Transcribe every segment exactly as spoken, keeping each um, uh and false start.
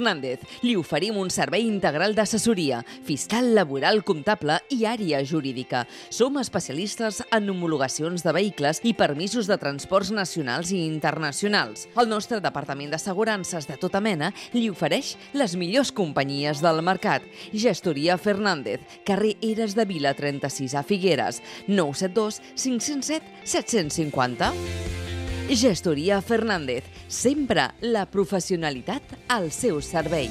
Fernández. Li oferim un servei integral d'assessoria, fiscal, laboral, comptable i àrea jurídica. Som especialistes en homologacions de vehicles i permisos de transports nacionals i internacionals. El nostre departament d'assegurances de tota mena li ofereix les millors companyies del mercat. Gestoria Fernández, carrer Eres de Vila trenta-sis a Figueres, nou set dos cinc zero set set cinc zero. Gestoria Fernández, sempre la professionalitat al seu servei.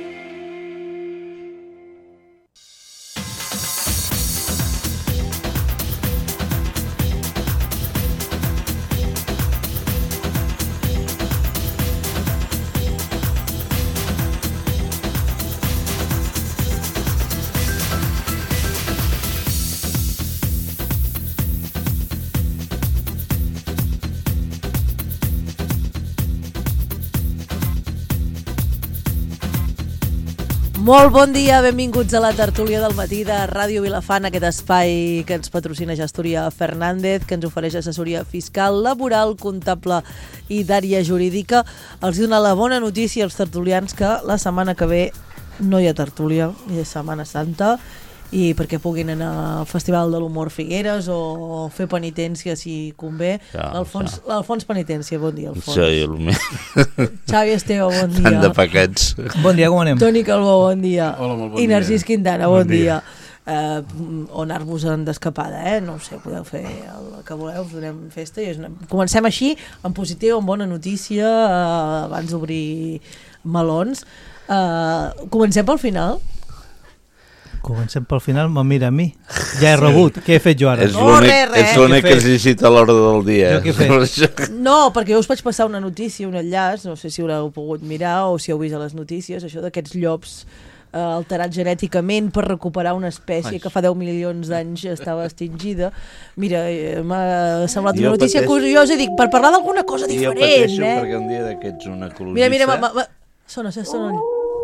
Molt bon dia, benvinguts a la tertúlia del matí de Ràdio Vilafant, aquest espai que ens patrocina Gestoria Fernández, que ens ofereix assessoria fiscal, laboral, comptable i d'àrea jurídica. Els dona la bona notícia als tertulians que la setmana que ve no hi ha tertúlia, hi ha Setmana Santa, i perquè puguin anar al Festival de l'Humor Figueres o fer penitència si convé. Ja, L'Alfons, ja. L'Alfons Penitència, bon dia, Alfons. Sí, el Xavi Esteve, bon dia. Tant de pecats. Bon dia, com anem? Toni Calbó, bon dia. Hola, molt bon I dia. Narcís Quintana, bon, bon dia. dia. Uh, o anar-vos-en d'escapada, eh? No ho sé, podeu fer el que voleu, us donem festa. I una... Comencem així, en positiu, amb bona notícia, uh, abans d'obrir melons. Uh, comencem pel final. Comencem pel final, me mira a mi. Ja he rebut, què he fet jo ara? És l'únic que has llegit a l'hora del dia. Jo què he fet? No, perquè jo us vaig passar una notícia, un enllaç, no sé si haureu pogut mirar o si heu vist a les notícies, això d'aquests llops eh, alterats genèticament per recuperar una espècie Ai. que fa deu milions d'anys estava extingida. Mira, eh, m'ha semblat una notícia pateixo... curiosa i dic, per parlar d'alguna cosa diferent, jo pateixo eh? perquè un dia d'aquests un ecologista... Mira, mira, ma, ma, ma... sona, sona, sona.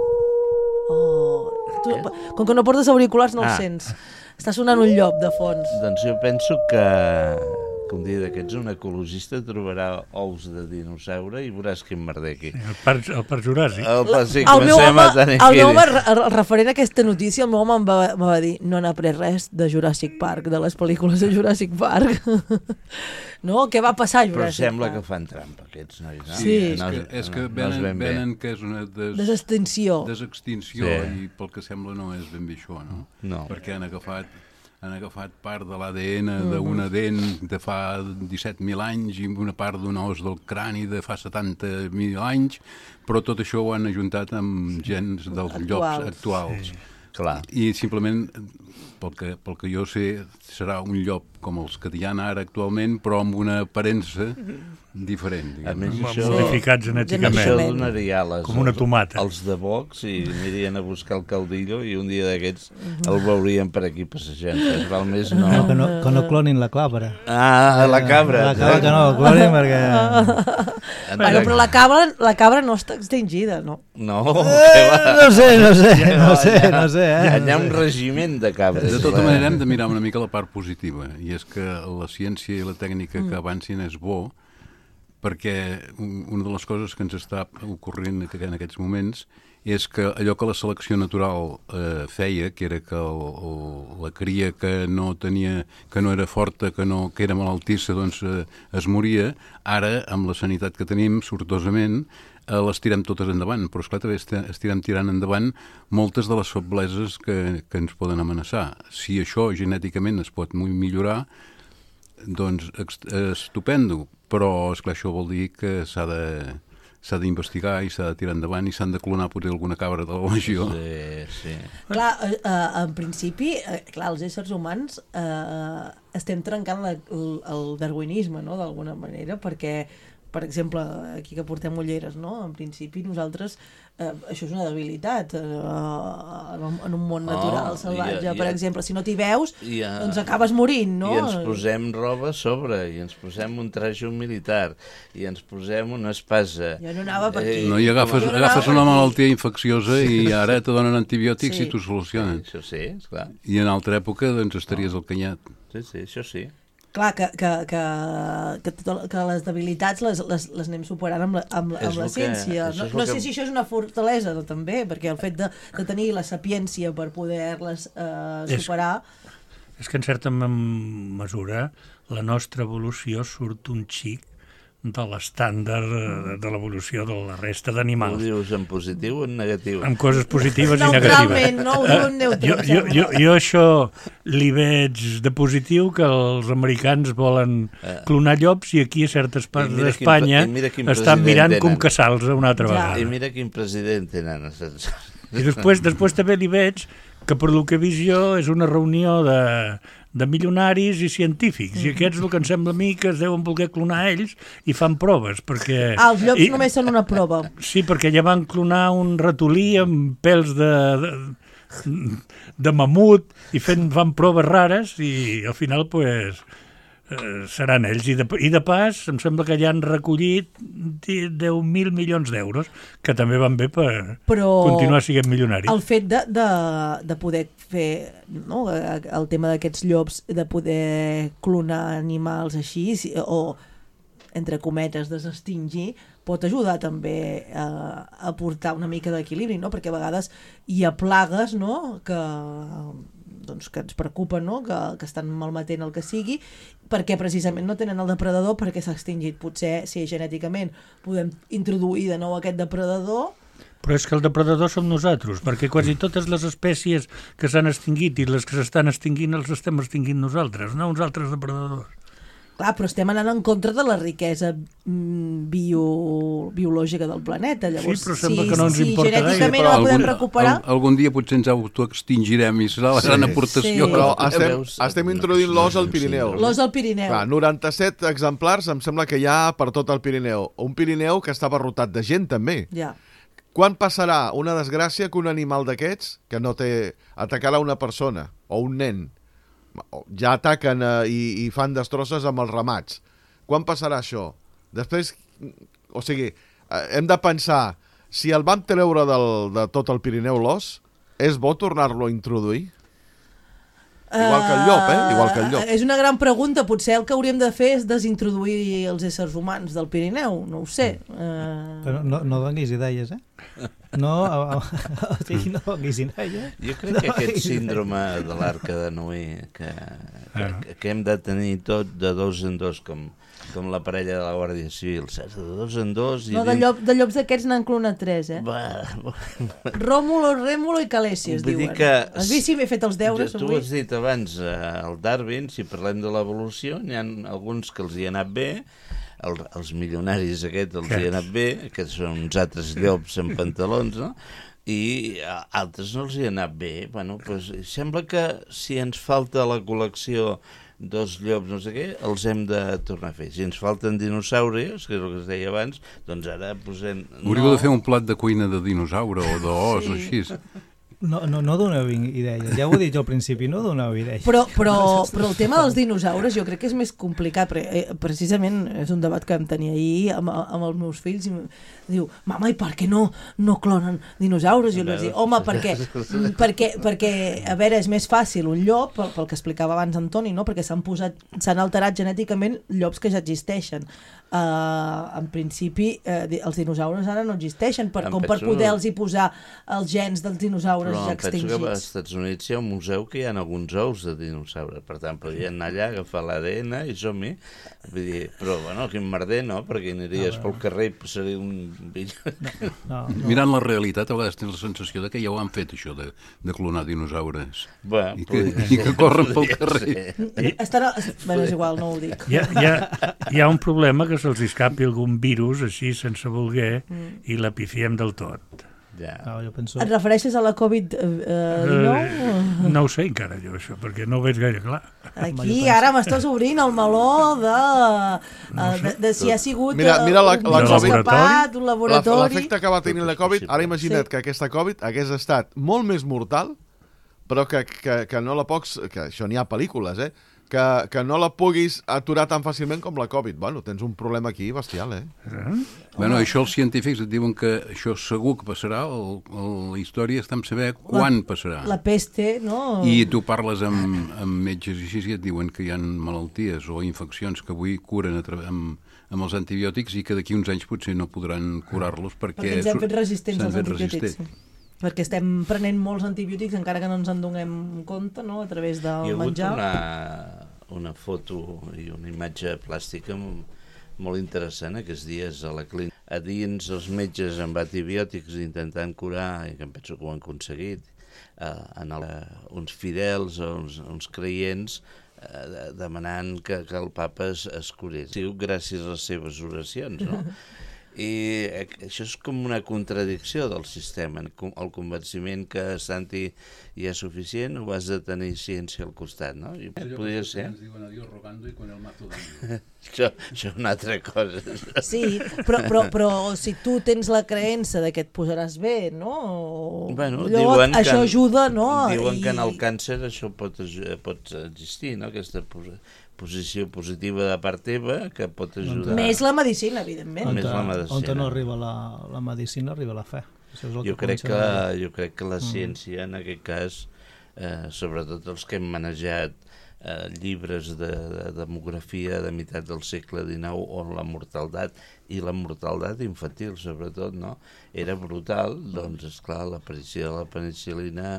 Oh... Tu, com que no portes auriculars no ah. el sents. Està sonant un llop de fons. Doncs jo penso que, que un dia d'aquests un ecologista trobarà ous de dinosaure i veuràs quin merder aquí. El parc, el parc Juràssic. El, La, sí, el meu home, el meu home el referent a aquesta notícia, el meu home em va, em va dir no han après res de Jurassic Park, de les pel·lícules de Jurassic Park. No? Què va passar a Jurassic Park? Però sembla que fan trampa aquests nois, no? Sí, és no, que, és que no, venen, no ben venen que és una des... desextinció, desextinció sí. I pel que sembla no és ben bé això, no? No. Perquè han agafat, han agafat part de l'A D N d'una dent de fa disset mil anys i una part d'un os del crani de fa setanta mil anys, però tot això ho han ajuntat amb gens dels actuals. llops actuals. Sí. Clar. I simplement, pel que, pel que jo sé, serà un llop com els que hi ha ara actualment, però amb una aparença diferent. A més, no? això, modificat genèticament. Això donaria ales com una tomata. Els de Vox i anirien a buscar el caldillo i un dia d'aquests el veurien per aquí passejant. Val més no... No, que no, que no clonin la cabra. Ah, la cabra. La cabra que no, clonin perquè... Bueno, però la cabra, la cabra no està extingida, no? No, eh, no sé, no sé, no sé, no sé. Eh? Hi ha un regiment de cabres. De tota manera hem de mirar una mica la part positiva, i és que la ciència i la tècnica que avancin és bo, perquè una de les coses que ens està ocorrent en aquests moments és que allò que la selecció natural eh, feia, que era que el, el, la cria que no tenia, que no era forta, que, no, que era malaltissa, doncs eh, es moria. Ara, amb la sanitat que tenim, sortosament, eh, les tirem totes endavant, però esclar, també estirem tirant endavant moltes de les febleses que, que ens poden amenaçar. Si això genèticament es pot millorar, doncs estupendo, però esclar, això vol dir que s'ha de... s'ha d'investigar i s'ha de tirar endavant i s'han de clonar potser alguna cabra de la legió. Sí, sí. Clar, eh, en principi, eh, clar, els éssers humans eh, estem trencant la, el, el darwinisme, no?, d'alguna manera, perquè, per exemple, aquí que portem ulleres, no?, en principi nosaltres, eh, això és una debilitat eh, en un món natural oh, salvatge, ja, per ja, exemple, si no t'hi veus, ja, doncs acabes morint, no? I ens posem roba a sobre, i ens posem un traje militar, i ens posem una espasa. Jo no anava per aquí. No, i agafes, no agafes una malaltia infecciosa i ara te donen antibiòtics sí. I t'ho solucionen. Sí, això sí, esclar. I en altra època, doncs, estaries no. al canyat. Sí, sí, això sí. clar, que, que, que, que, tot, que les debilitats les, les, les anem superant amb la, amb, amb la ciència. Que, no no sé que... si això és una fortalesa, no, també, perquè el fet de, de tenir la sapiència per poder-les eh, superar... És, és que en certa mesura la nostra evolució surt un xic de l'estàndard de l'evolució de la resta d'animals. Ho dius en positiu o en negatiu? Amb coses positives i negatives. Neutralment, no ho diu en neutre. Jo, jo, jo, jo això li veig de positiu, que els americans volen clonar llops i aquí a certes parts d'Espanya estan mirant com caçar-los una altra vegada. I mira quin president tenen. I després, després també li veig que per lo que he vist jo és una reunió de... de milionaris i científics, i aquests el que em sembla a mi que es deuen voler clonar ells i fan proves, perquè... Ah, els llops I, només són una prova. Sí, perquè ja van clonar un ratolí amb pèls de, de, de mamut i fent, fan proves rares i al final, pues, eh, seran ells. I de, I de pas, em sembla que ja han recollit deu mil milions d'euros, que també van bé per Però continuar sent milionaris. El fet de, de, de poder fer, no, el tema d'aquests llops, de poder clonar animals així, o, entre cometes, desextingir, pot ajudar també a, a portar una mica d'equilibri, no? Perquè a vegades hi ha plagues, no?, que... doncs, que ens preocupen, no? que, que estan malmetent el que sigui, perquè precisament no tenen el depredador perquè s'ha extingit. Potser, si genèticament podem introduir de nou aquest depredador... Però és que el depredador som nosaltres, perquè quasi totes les espècies que s'han extingit i les que s'estan extingint els estem extingint nosaltres, no uns altres depredadors. Clar, però estem anant en contra de la riquesa bio, biològica del planeta. Llavors, sí, però sembla si, que no ens si importa gaire. genèticament sí, la podem recuperar... Al, algun dia potser ens autoextingirem i serà la sí, gran aportació. Sí. Però estem, estem introduint l'os al Pirineu. L'os al Pirineu. Clar, noranta-set exemplars em sembla que hi ha per tot el Pirineu. Un Pirineu que està abarrotat de gent, també. Ja. Quan passarà una desgràcia que un animal d'aquests, que no té... atacarà una persona o un nen, ja ataquen eh, i, i fan destrosses amb els ramats. Quan passarà això? Després, o sigui, eh, hem de pensar, si el vam treure del, de tot el Pirineu l'os, és bo tornar-lo a introduir? Igual que el llop, eh? Igual que el llop. Uh, és una gran pregunta. Potser el que hauríem de fer és desintroduir els éssers humans del Pirineu. No ho sé. Uh... Però no, no donis idees, eh? No, o, o sigui, no donis idees. Jo crec que aquest síndrome de l'arca de Noé, que, que, que hem de tenir tot de dos en dos, com, com la parella de la Guàrdia Civil, saps? De dos en dos... I no, de, llop, de llops d'aquests n'han clonat tres, eh? Va, Rómulo, Rémulo i Calesi, es diuen. Que, has vist si m'he fet els deures ja, avui? Tu has dit abans, el Darwin, si parlem de l'evolució, n'hi ha alguns que els hi ha anat bé, el, els milionaris aquests els hi ha anat bé, que són uns altres llops amb pantalons, no? I a altres no els hi ha anat bé. Bueno, pues, sembla que si ens falta la col·lecció dos llops, no sé què, els hem de tornar a fer. Si ens falten dinosaures, que és el que es deia abans, doncs ara posem... Hauríeu no... de fer un plat de cuina de dinosaure o d'os sí. o així. No, no, no doneu idees, ja ho he dit al principi, no doneu idees. Però, però, però el tema dels dinosaures jo crec que és més complicat, perquè eh, precisament és un debat que em tenia ahir amb, amb els meus fills, i diu, mama, i per què no, no clonen dinosaures? I jo li vaig dir, home, perquè, perquè, perquè, a veure, és més fàcil un llop, pel, pel que explicava abans Antoni, no? Perquè s'han posat, s'han alterat genèticament llops que ja existeixen. Uh, en principi, uh, els dinosaures ara no existeixen, per, com per poder-los posar els gens dels dinosaures però ja extingits. Però penso que als Estats Units hi ha un museu que hi ha alguns ous de dinosaures, per tant, podrien anar allà, agafar l'A D N i som-hi. Vull dir, però, bueno, quin merder, no? Perquè aniries no, pel carrer i passaria un... No, no, no. Mirant la realitat, a vegades tens la sensació de que ja ho han fet, això de, de clonar dinosaures. Bueno, I, que, i que corren pel carrer. I... Estarà... Bé, és igual, no ho dic. Hi ha, hi ha, hi ha un problema que se'ls escapi algun virus, així, sense voler, mm. i l'epiciem del tot. Ja. No, jo penso... Et refereixes a la covid dinou? Uh, no ho sé encara jo, això, perquè no ho veig gaire clar. Aquí ara m'estàs obrint el meló de, no sé. de, de si ha sigut mira, mira la, la un COVID, escapat, un laboratori... L'efecte que va tenir la Covid, ara imagina't sí. que aquesta Covid hagués estat molt més mortal, però que, que, que no la pots... Que això n'hi ha pel·lícules, eh? que, que no la puguis aturar tan fàcilment com la Covid. Bueno, tens un problema aquí bestial, eh? Eh? Bueno, això els científics et diuen que això segur que passarà, el, el, la història està en saber quan passarà. La peste, no? I tu parles amb, amb metges i així i et diuen que hi ha malalties o infeccions que avui curen a tra- amb, amb els antibiòtics i que d'aquí uns anys potser no podran curar-los perquè... Perquè ens hem fet resistents s'han als fet antibiòtics. resistents. Perquè estem prenent molts antibiòtics encara que no ens en donem compte, no?, a través Hi ha del hagut menjar. una, una foto i una imatge plàstica molt, molt interessant aquests dies a la clínica. A dins els metges amb antibiòtics intentant curar, i que em penso que ho han aconseguit, eh, en el, uns fidels, uns, uns creients, eh, demanant que, que el papa es, es curés. Sí, gràcies a les seves oracions, no? I això és com una contradicció del sistema, el convenciment que Santi ja és suficient o has de tenir ciència al costat, no? I podria ser. Ens diuen adiós rogando i con el mazo dando. Això, això és una altra cosa. Sí, però, però, però si tu tens la creença de que et posaràs bé, no? Bueno, Llavors, diuen això que, ajuda, no? Diuen I... que en el càncer això pot, pot existir, no? Aquesta posició positiva de part teva que pot ajudar. Més la medicina, evidentment. Més la medicina. On no arriba la, la medicina, arriba la fe. Això és el Jo que crec que, comença- jo crec que la ciència, en aquest cas, eh, sobretot els que hem manejat eh, llibres de, de demografia de meitat del segle dinou on la mortaldat, i la mortaldat infantil sobretot, no? Era brutal, doncs, esclar, l'aparició de la penicil·lina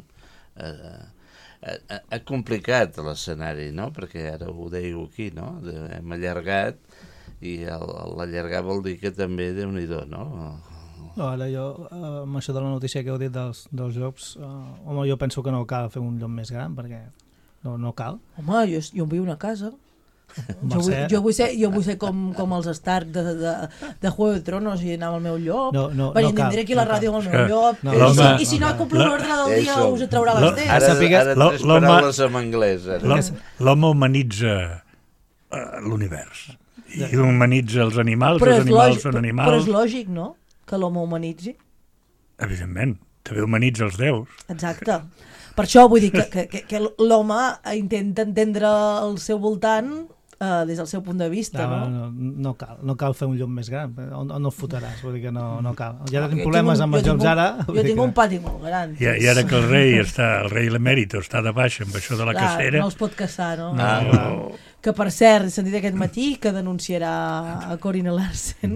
eh, ha, ha complicat l'escenari, no? Perquè ara ho dèieu aquí, no? De, hem allargat, i el- l'allargar vol dir que també Déu-n'hi-do, no? No, ara jo, eh, amb això de la notícia que heu dit dels, dels llops, eh, home, jo penso que no cal fer un llop més gran, perquè no, no cal. Home, jo, jo em vull una casa. Jo vull, Mercè. jo vull ser, jo vull ser com, com els Stark de, de, de Juego de Tronos i anar amb el meu llop. No, no, Venir, no cal, vindré aquí a la no cal. ràdio amb el És meu que llop. no, I, si, l'home- I si no compro la- l'ordre del dia, Això. us traurà La- les dents. Ara, Sàpigues- ara tres l'home- paraules en anglès. Ara. L'hom- L'home humanitza eh, l'univers i humanitza els animals, Però els és, animals lògic, són però és animals. lògic, no?, que l'home humanitzi. Evidentment, també humanitza els déus. Exacte. Per això vull dir que, que, que, que l'home intenta entendre el seu voltant eh, des del seu punt de vista, No, no? no, no, cal, no cal fer un llop més gran, on, on no fotràs, vull dir que no, no cal. Ja Jo tenim tinc problemes un- amb jo els tinc llops un- ara. Jo tinc un pati molt gran. I, I ara que el rei està, el rei l'emèrito està de baixa amb això de la Clar, cacera, no els pot caçar, no? Ah, no. Que, per cert, he sentit aquest matí que denunciarà a Corinne Larsen.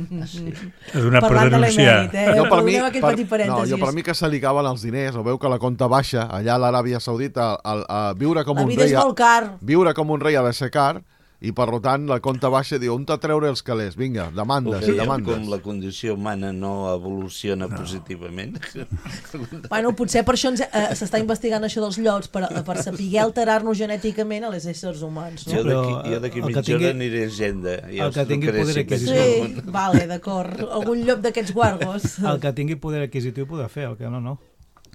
ha donat per Parlant de denunciar. l'emèrit, eh? Jo, per mi, Perdoneu aquest per, petit no, parèntesis. jo per mi que se li cauen els diners, o veu que la compta baixa allà a l'Aràbia Saudita a, a, a viure com La un vida rei és a, molt car. viure com un rei ha de ser car, i per tant la compta baixa diu, on te treure els calés? Vinga, Ho demandes, veiem demandes. com la condició humana no evoluciona no. positivament. Bueno, potser per això ens, eh, s'està investigant això dels llops, per, per saber alterar-nos genèticament a les éssers humans, Jo no? d'aquí Però, jo d'aquí el que mitja tingui- hora aniré a Agenda. I el els que tingui trucaré poder si veig adquisitiu. algun. Sí, vale, d'acord. Algun llop d'aquests guargos. El que tingui poder adquisitiu podrà fer, el que no, no.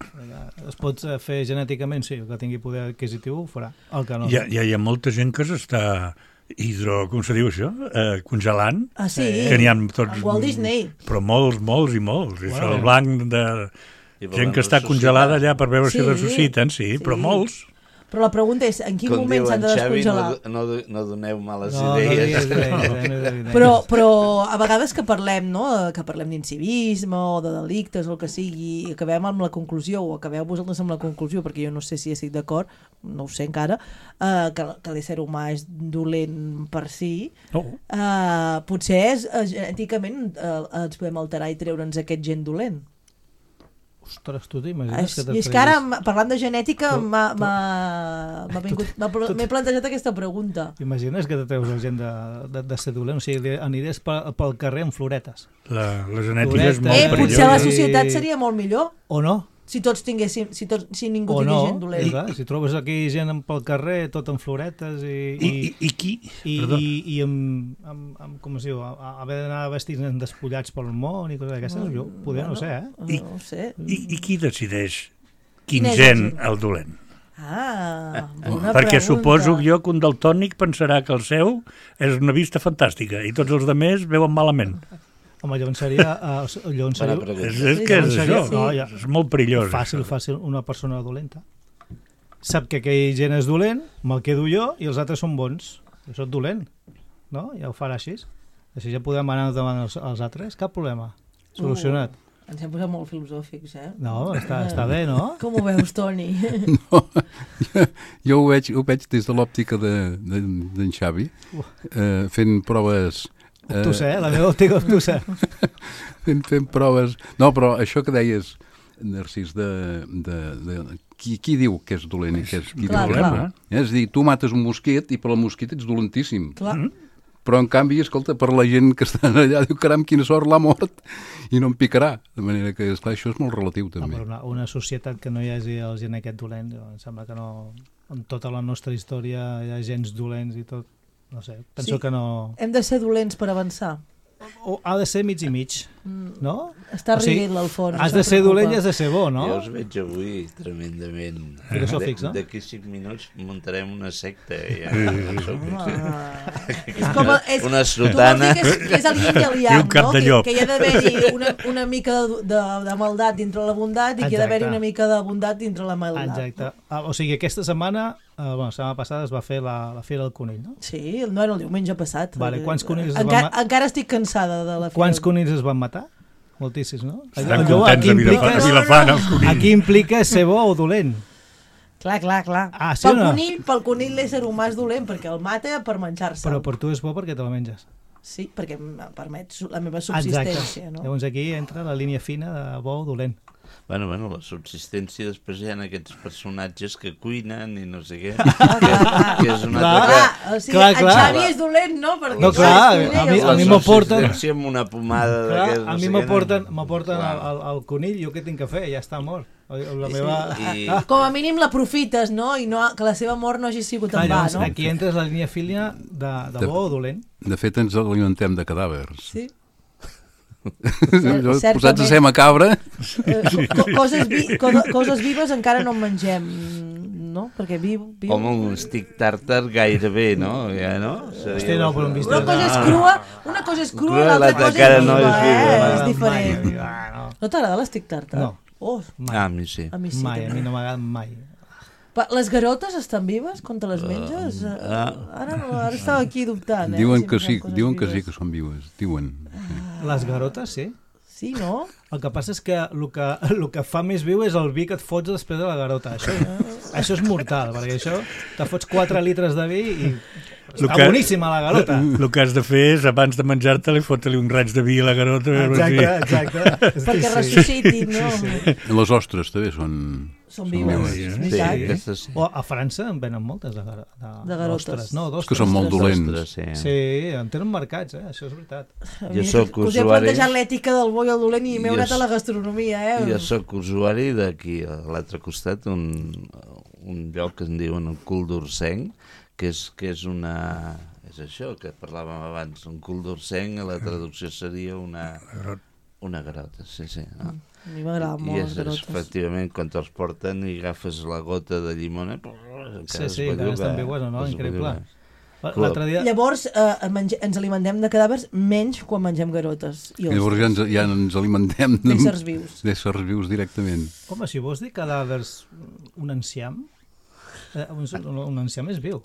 Es pot fer genèticament, sí, el que tingui poder adquisitiu ho farà, el que no. Hi ha, hi ha, hi ha molta gent que s'està hidro... com se diu això? Eh, congelant. Ah, sí? Que n'hi ha tots... En Walt Disney. Però molts, molts i molts. Bueno. Això, el blanc de... I volen Gent que està ressuscitar. congelada allà per veure si Sí, ressusciten, sí, sí. però molts. Però la pregunta és, en quin Com moment diu s'han en de Xavi, no, descongelar? no, no doneu males no, no idees. diguis res, no diguis res. Però, però a vegades que parlem, no?, que parlem d'incivisme o de delictes o el que sigui, i acabem amb la conclusió, o acabeu vosaltres amb la conclusió, perquè jo no sé si estic d'acord, no ho sé encara, eh, que, que l'ésser humà és dolent per si, No. eh, potser és, eh, genèticament eh, ens podem alterar i treure'ns aquest gen dolent. Ostres, tu t'imagines que I és que ara, m- parlant de genètica, Tu- m'ha m'ha- m'ha vingut- m'ha pl- m'he plantejat aquesta pregunta. Imagines que te treus la gent de, de, de ser dolent? O sigui, anirés pel, pel carrer amb floretes. La, la genètica és Floretes. molt Eh, Molt potser la perillosa. societat seria molt millor O no? si tots tinguéssim, si, tots, si ningú O tingués no? gent dolent. I, clar, si trobes aquí gent en- pel carrer, tot amb floretes i... I, i, i qui? I, Perdó. i, i amb, amb, amb, com es diu, a- a- haver d'anar vestits despullats pel món i coses d'aquestes, jo poder no ho sé, eh? I- No ho sé. I, I qui decideix quin Quin és gen el gen? el dolent? Ah, bona Perquè pregunta. suposo jo que un daltònic pensarà que el seu és una vista fantàstica i tots els altres veuen malament. Home, llavors seria... Uh, llavors Bona seria pregunta. És, és Sí, que és sí, això, sí. no? És molt perillós. fàcil, això. fàcil, una persona dolenta. sap que aquell gent és dolent, me'l quedo jo i els altres són bons. Jo soc dolent, no? Ja ho farà així. Així ja podem anar davant els, els altres, cap problema. Solucionat. Uh, ens hem posat molt filosòfics, eh? No, està, està bé, no? Com ho veus, Toni? No, jo, jo ho, veig, ho veig des de l'òptica d'en de, de, Xavi, eh, fent proves... Eh, obtusa, eh? La meva òptica obtusa. fent, fent proves... No, però això que deies, Narcís, de, de, de qui, qui diu que és dolent i que és qui Clar, diu clar. dolent? Eh? És a dir, tu mates un mosquit i per la mosquit ets dolentíssim. Clar. Però, en canvi, escolta, per la gent que està allà, diu, caram, quina sort, l'ha mort i no em picarà. De manera que, esclar, això és molt relatiu, No, també. però una, una societat que no hi hagi el gent aquest dolent, em sembla que no... En tota la nostra història hi ha gens dolents i tot. No sé, penso Sí. que no... Hem de ser dolents per avançar. O ha de ser mig i mig, no? Està O sigui, riguent l'Alfons. Has em de ser preocupa. dolent i has de ser bo, no? Jo us veig avui tremendament... Filosòfics, no? D'aquí cinc minuts muntarem una secta. Ja. Ah. És com a, és, Una tu vols sotana. dir que és, que és el yin i el I yang, un cap no? de Que, llop. que hi ha d'haver-hi una, una mica de, de, de maldat dintre la bondat i que hi ha d'haver-hi Exacte. una mica de bondat dintre la maldat. Exacte. Ah, o sigui, aquesta setmana, eh, bueno, la setmana passada es va fer la, la Fira del Conill, no? Sí, no era el diumenge passat. Vale, quants conills es encara, van ma- encara estic cansada de la fira. Quants conills es van matar? Moltíssims, no? Estan Allò, contents aquí a Vilafant, implica, a Vilafant, els conills. aquí implica ser bo o dolent. Clar, clar, clar. Ah, sí pel, o no? conill, pel conill l'ésser humà és dolent perquè el mata per menjar-se. Però per tu és bo perquè te la menges. Sí, perquè em permet su- la meva subsistència. No? Llavors aquí entra la línia fina de bo o dolent. Bueno, bueno, la subsistència, després hi ha aquests personatges que cuinen i no sé què, que, que és una Clar. altra... Clar, o sigui, Clar, en clar. Xavi és dolent, no? Perquè No, clar, és cuiner a i mi- els a mi altres- m'aporten- subsistència amb una pomada Clar, d'aquest, no a mi sé què, m'aporten no? m'aporten Clar. el, el, el conill, jo què tinc que fer? Ja està mort. La I- meva... i- Ah, Com a mínim l'aprofites, no? I no, que la seva mort no hagi sigut clar, en va, llavors, no? aquí entres la línia fina de, de De- bo o dolent. De fet, ens alimentem de cadàvers. Sí. Jo, certament. posats a ser macabra, Eh, co coses, vi co coses vives encara no en mengem, no? Perquè viu... viu... Home, un stick tàrtar gairebé, no? Ja, no? Seria Hosti, no, però un bistec- Una cosa és Ah. crua, una cosa és crua, Crua, l'altra l'altra cosa cara és no viva, és viva, eh? va. És diferent. Mai, ah, no. No t'agrada l'estic tartar? No. Oh, Ah, a mi sí. a mi sí. Mai, a també. mi no m'agrada mai. Pa- Les garotes estan vives quan te les menges? Uh, ah. Ara, no, ara estava aquí dubtant, eh? diuen si que mengem sí, coses diuen que sí vives. que són vives, diuen. Les garotes, sí. Sí, no? El que passa és que el que, el que fa més viu és el vi que et fots després de la garota. Això, això és mortal, perquè això te fots quatre litres de vi i Lo està que- boníssima la garota. El que has de fer és, abans de menjar-te-li, fotre-li un raig de vi a la garota. a veure Exacte, si- exacte. Perquè Sí. ressuscitin, no? Les ostres també són... Són vives, vives. és Sí, veritat. aquestes sí. O a França en venen moltes de, gar de, De garotes. d'ostres. No, que són molt d'ostres. dolents. Ostres, sí. Sí, en tenen mercats, eh? Això és veritat. Jo Mira, sóc que us he usuari- plantejat l'ètica del bo i el dolent i m'he Jo anat a la s- gastronomia, eh? Jo sóc usuari d'aquí, a l'altre costat, un, un lloc que en diuen el cul d'Ursenc, que és, que és una... És això que parlàvem abans, un cul d'Ursenc, la traducció seria una... Una garota, sí, sí. No? A mi m'agraden I molt és, les garotes. efectivament, quan te'ls porten i agafes la gota de llimona... Sí, sí, encara estan viues o no? Increïble. L'altre dia... Llavors, eh, menge, ens alimentem de cadàvers menys quan mengem garotes. I I llavors ja ens, ja ens alimentem de- d'éssers vius. d'éssers vius directament. Home, si vols dir cadàvers un enciam, eh, un, un enciam és viu.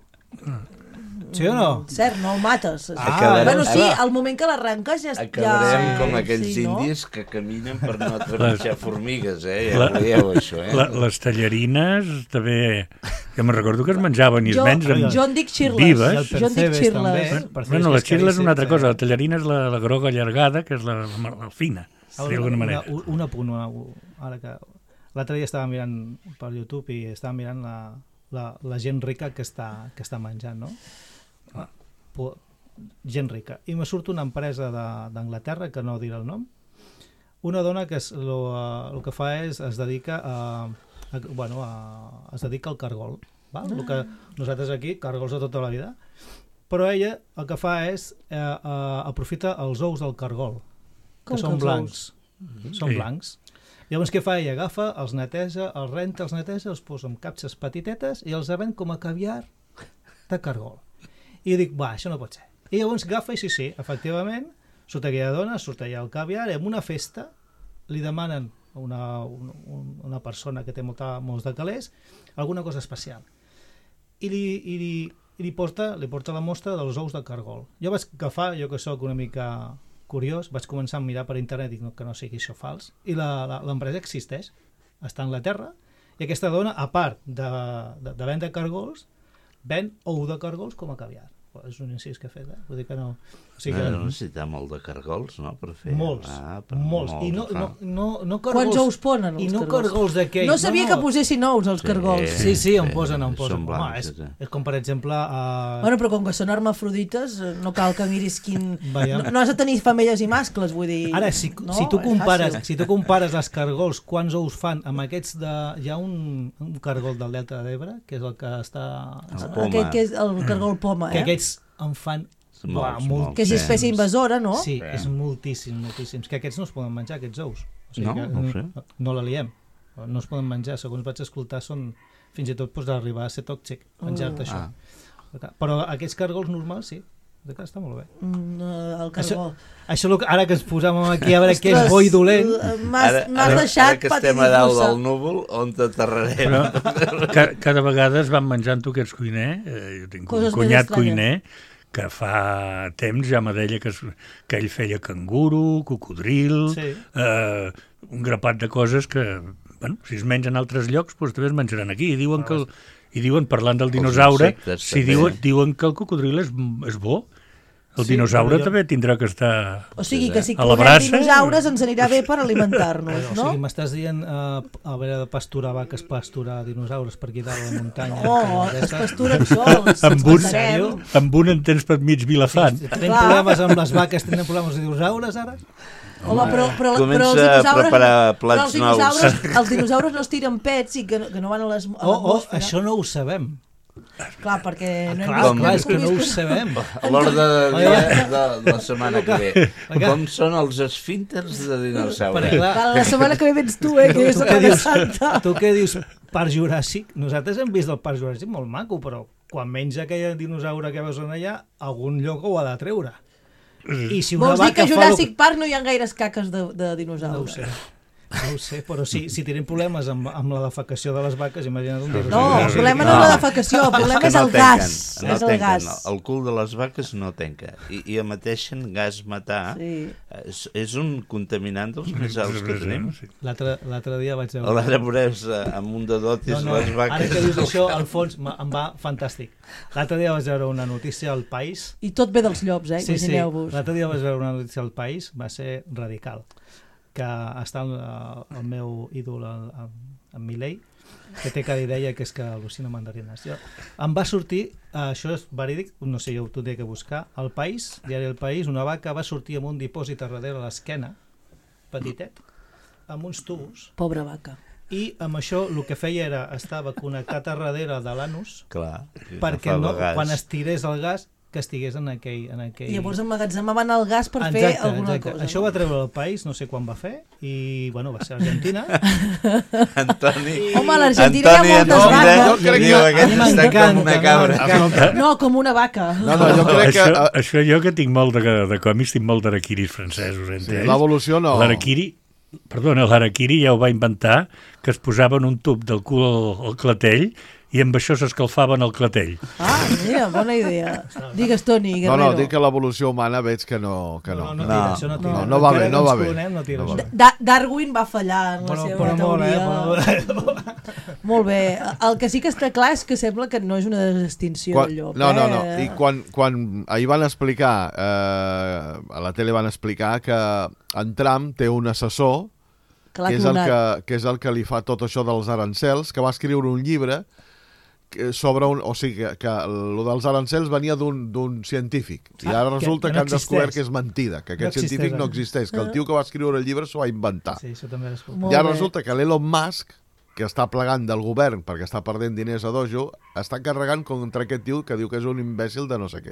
Sí o no? Cert, no el mates. Ah, Acabarem- bueno, sí, ara- al moment que l'arrenques ja... Acabarem ja... com aquells sí, no? indis que caminen per no trepitjar formigues, eh? Ja La- ho veieu, això, eh? La, les tallarines també, que me'n recordo que es menjaven i es Jo, mengen jo en dic xirles. vives. I el Jo en dic percebes també. xirles. Percebes Bueno, que la és xirla és una altra caríssim, cosa, sí. la tallarina és la, la groga allargada, que és la, la fina, Ara, d'alguna una, manera. un, un apunt, una, ara que l'altre dia estava mirant per YouTube i estava mirant la, la, la gent rica que està, que està menjant, no? Ah, po- gent rica. I me surt una empresa de- d'Anglaterra, que no diré el nom, una dona que es, lo, uh, el que fa és, es dedica a, a, bueno, a, es dedica al cargol, val? El que nosaltres aquí, cargols de tota la vida, però ella el que fa és eh, eh, aprofita els ous del cargol, Com que que són els blancs. Són Sí. blancs. Llavors què fa ella? Agafa, els neteja, els renta, els neteja, els posa amb capses petitetes i els ven com a caviar de cargol. I jo dic, va, això no pot ser. I llavors agafa i sí, sí, efectivament, sota aquella dona surt allà el caviar i en una festa li demanen una, una, una persona que té molta, molts de calés, alguna cosa especial. I li, i li, i li, porta, li porta la mostra dels ous de cargol. Jo vaig agafar, jo que sóc una mica curiós, vaig començar a mirar per internet i que no sigui això fals, i l'empresa existeix, està a Anglaterra, i aquesta dona, a part de, de, de vendre cargols, ven ou de cargols com a caviar. És un incís que he fet, eh? Vull dir que no... O sigui que... No necessita molt de cargols, no? Per fer... Molts, ah, molts. I no, no, no, no cargols... Quants ous ponen els I no cargols? cargols d'aquells... No sabia no, que posessin ous, els Sí. cargols. Sí, sí, en Sí, posen, en són posen. Home, blancs, és, sí. és com, per exemple... Uh... Bueno, però com que són hermafrodites, no cal que miris quin... Veiem. No, no has de tenir femelles i mascles, vull dir... Ara, si, no, si, tu és compares, fàcil. si tu compares els cargols, quants ous fan amb aquests de... Hi ha un, un cargol del Delta de l'Ebre, que és el que està... El poma. Aquest que és el cargol poma, Que eh? aquests en fan... Molts, Buah, molts. molt- Que és Sí. espècie invasora, no? Sí, és moltíssim, moltíssims. Que aquests no es poden menjar, aquests ous. O No? que No ho sé. no, no la liem. No es poden menjar, segons vaig escoltar, són fins i tot pots arribar a ser tòxic menjar-te Oh. això. Ah. Però aquests cargols normals, sí. De que està molt bé. Mm, eh, el cargol. Això, lo que- ara que ens posàvem aquí a veure què és Ostres, bo i dolent... eh, M'has Ara, m'has ara, deixat ara que patir estem a dalt difusa. del núvol, on t'aterrarem? Però ca, cada vegada es van menjant tu que ets cuiner. Eh, jo tinc Coses un més cunyat estranyes. cuiner que fa temps ja me deia que, es, que ell feia canguro, cocodril, Sí. eh, un grapat de coses que, bueno, si es mengen a altres llocs, doncs també es menjaran aquí. I diuen, que el, i diuen parlant del dinosaure, insectes, si també. diuen, diuen que el cocodril és, és bo. El Sí, dinosaure però jo- també tindrà que estar... O sigui que si A la clonem brasa- dinosaures ens anirà bé per alimentar-nos, O no? sigui, m'estàs dient uh, haver de pasturar vaques, pasturar dinosaures per aquí dalt a la muntanya. Oh, que es ja pasturen sols, Amb ens un- matarem. Amb un en tens per mig Vilafant. Tenim Clar. problemes amb les vaques, tenim problemes amb els dinosaures, ara? Home, però, però, però Comença els a dinosaures, preparar plats però els dinosaures, els dinosaures no es tiren pets i que, no- que no van a les- a Oh, oh, l'atmosfera. això no ho sabem. Clar, perquè no hem Clar, vist- clar, és que hem no ho vist- sabem. A l'ordre de, de, de, de la setmana que ve. Vinga. Com són els esfínters de dinosaure? Perquè, clar, Clar, la setmana que ve vens tu, eh, que és tu què Setmana dius? Santa. Tu què dius? Parc Juràssic? Nosaltres hem vist el Parc Juràssic molt maco, però quan menys aquell dinosaure que veus allà, algun lloc ho ha de treure. I si una Vols dir vaca que a fa lo Jurassic Park no hi ha gaires caques de, de No ho dinosaures? sé. No ho sé, però si, si tenim problemes amb, amb la defecació de les vaques, imagina't un No, dinosaure. el problema no, és la defecació, el problema que és no el tenquen, gas. no és el tenquen, gas. no. El cul de les vaques no tenca. I, i emeteixen gas metà. Sí. És, és un contaminant dels més alts que tenim. Sí. L'altre l'altre dia vaig veure... O l'ara veuràs eh, amb un de dotis No, no, les vaques. ara que dius això, Alfons, m- em va fantàstic. L'altre dia vaig veure una notícia al País. I tot ve dels llops, eh? Sí, sí, Imagineu-vos. l'altre dia vaig veure una notícia al País, va ser radical, que està el, el meu ídol, el, el, el Milei, que té cada idea que és que al·lucina mandarines. Jo, em va sortir, eh, això és verídic, no sé, jo ho tindré que buscar, al País, diari El País, una vaca va sortir amb un dipòsit a darrere a l'esquena, petitet, amb uns tubos, Pobra vaca. i amb això el que feia era, estava connectat a darrere de l'anus, Clar, perquè fa no, gas. quan estirés el gas, que estigués en aquell... En aquell... I llavors emmagatzemaven el gas per fer alguna cosa. Això no? va treure el País, no sé quan va fer, i bueno, va ser Argentina. Antoni... Home, a l'Argentina hi ha Antoni moltes Andrés, vaques. Jo crec diu, que- aquest a mi està com una m'encanta, cabra. m'encanta. No, com una vaca. No, no, jo crec que... això, eh, això jo que tinc molt de, de còmics, tinc molt d'araquiris francesos entre Sí, ells. l'evolució no. L'araquiri, perdona, l'araquiri ja ho va inventar, que es posaven un tub del cul al, al clatell i amb això s'escalfaven el clatell. Ah, mira, bona idea. Digues, Toni, No, Guerrero. no, dic que l'evolució humana veig que no, que no. No, no No. tira, això no tira. No, no va bé, no va bé. No tira, No va això. bé. Da Darwin va fallar en la Però, seva però molt, eh? teoria. Però, molt. Molt bé. El que sí que està clar és que sembla que no és una desextinció Quan, del llop. no, no, no. Eh? I quan, quan ahir van explicar, eh, a la tele van explicar que en Trump té un assessor Que l'ha que és, el clonat. que, que és el que li fa tot això dels arancels, que va escriure un llibre que- sobre un... O sigui, que, que el dels arancels venia d'un d'un científic. I Ah, ara que- resulta que que, no han descobert existeix. que és mentida, que No aquest existeix, científic no eh? existeix, que el tio que va escriure el llibre s'ho va inventar. Sí, això també és... Molt I ara bé. resulta que l'Elon Musk, que està plegant del govern perquè està perdent diners a Dojo, està carregant contra aquest tio que diu que és un imbècil de no sé què.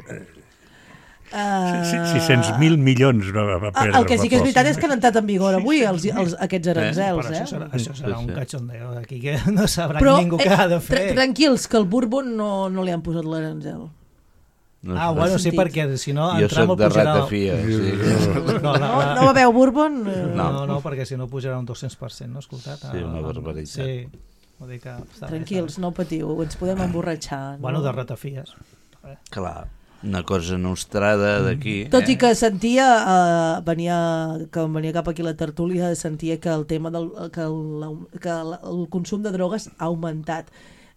Uh, sis-cents mil milions no, va perdre. el que sí que és la veritat és que han entrat en vigor avui els, els, aquests Però arancels, això eh? serà, això serà un Sí, sí. cachondeo aquí que no sabrà Però ningú què ha de tra fer. tranquils, que al Bourbon no, no li han posat l'arancel. No Ah, es bueno, sí, sentit. perquè si no... Jo entram soc al de pujarà- ratafia. Sí. No, la, No, la... no beveu bourbon? Eh, No, no, no, perquè si no pujarà un dos-cents per cent, no? Escoltat? Sí, una Ah, barbaritat. Sí, vull dir que... Està bé, Tranquils, està no patiu, ens podem emborratxar. bé. Bueno, no? de ratafies. Clar, una cosa nostrada d'aquí. Tot i eh? que sentia, eh, venia, que venia cap aquí a la tertúlia, sentia que el tema del que el, que el, el consum de drogues ha augmentat.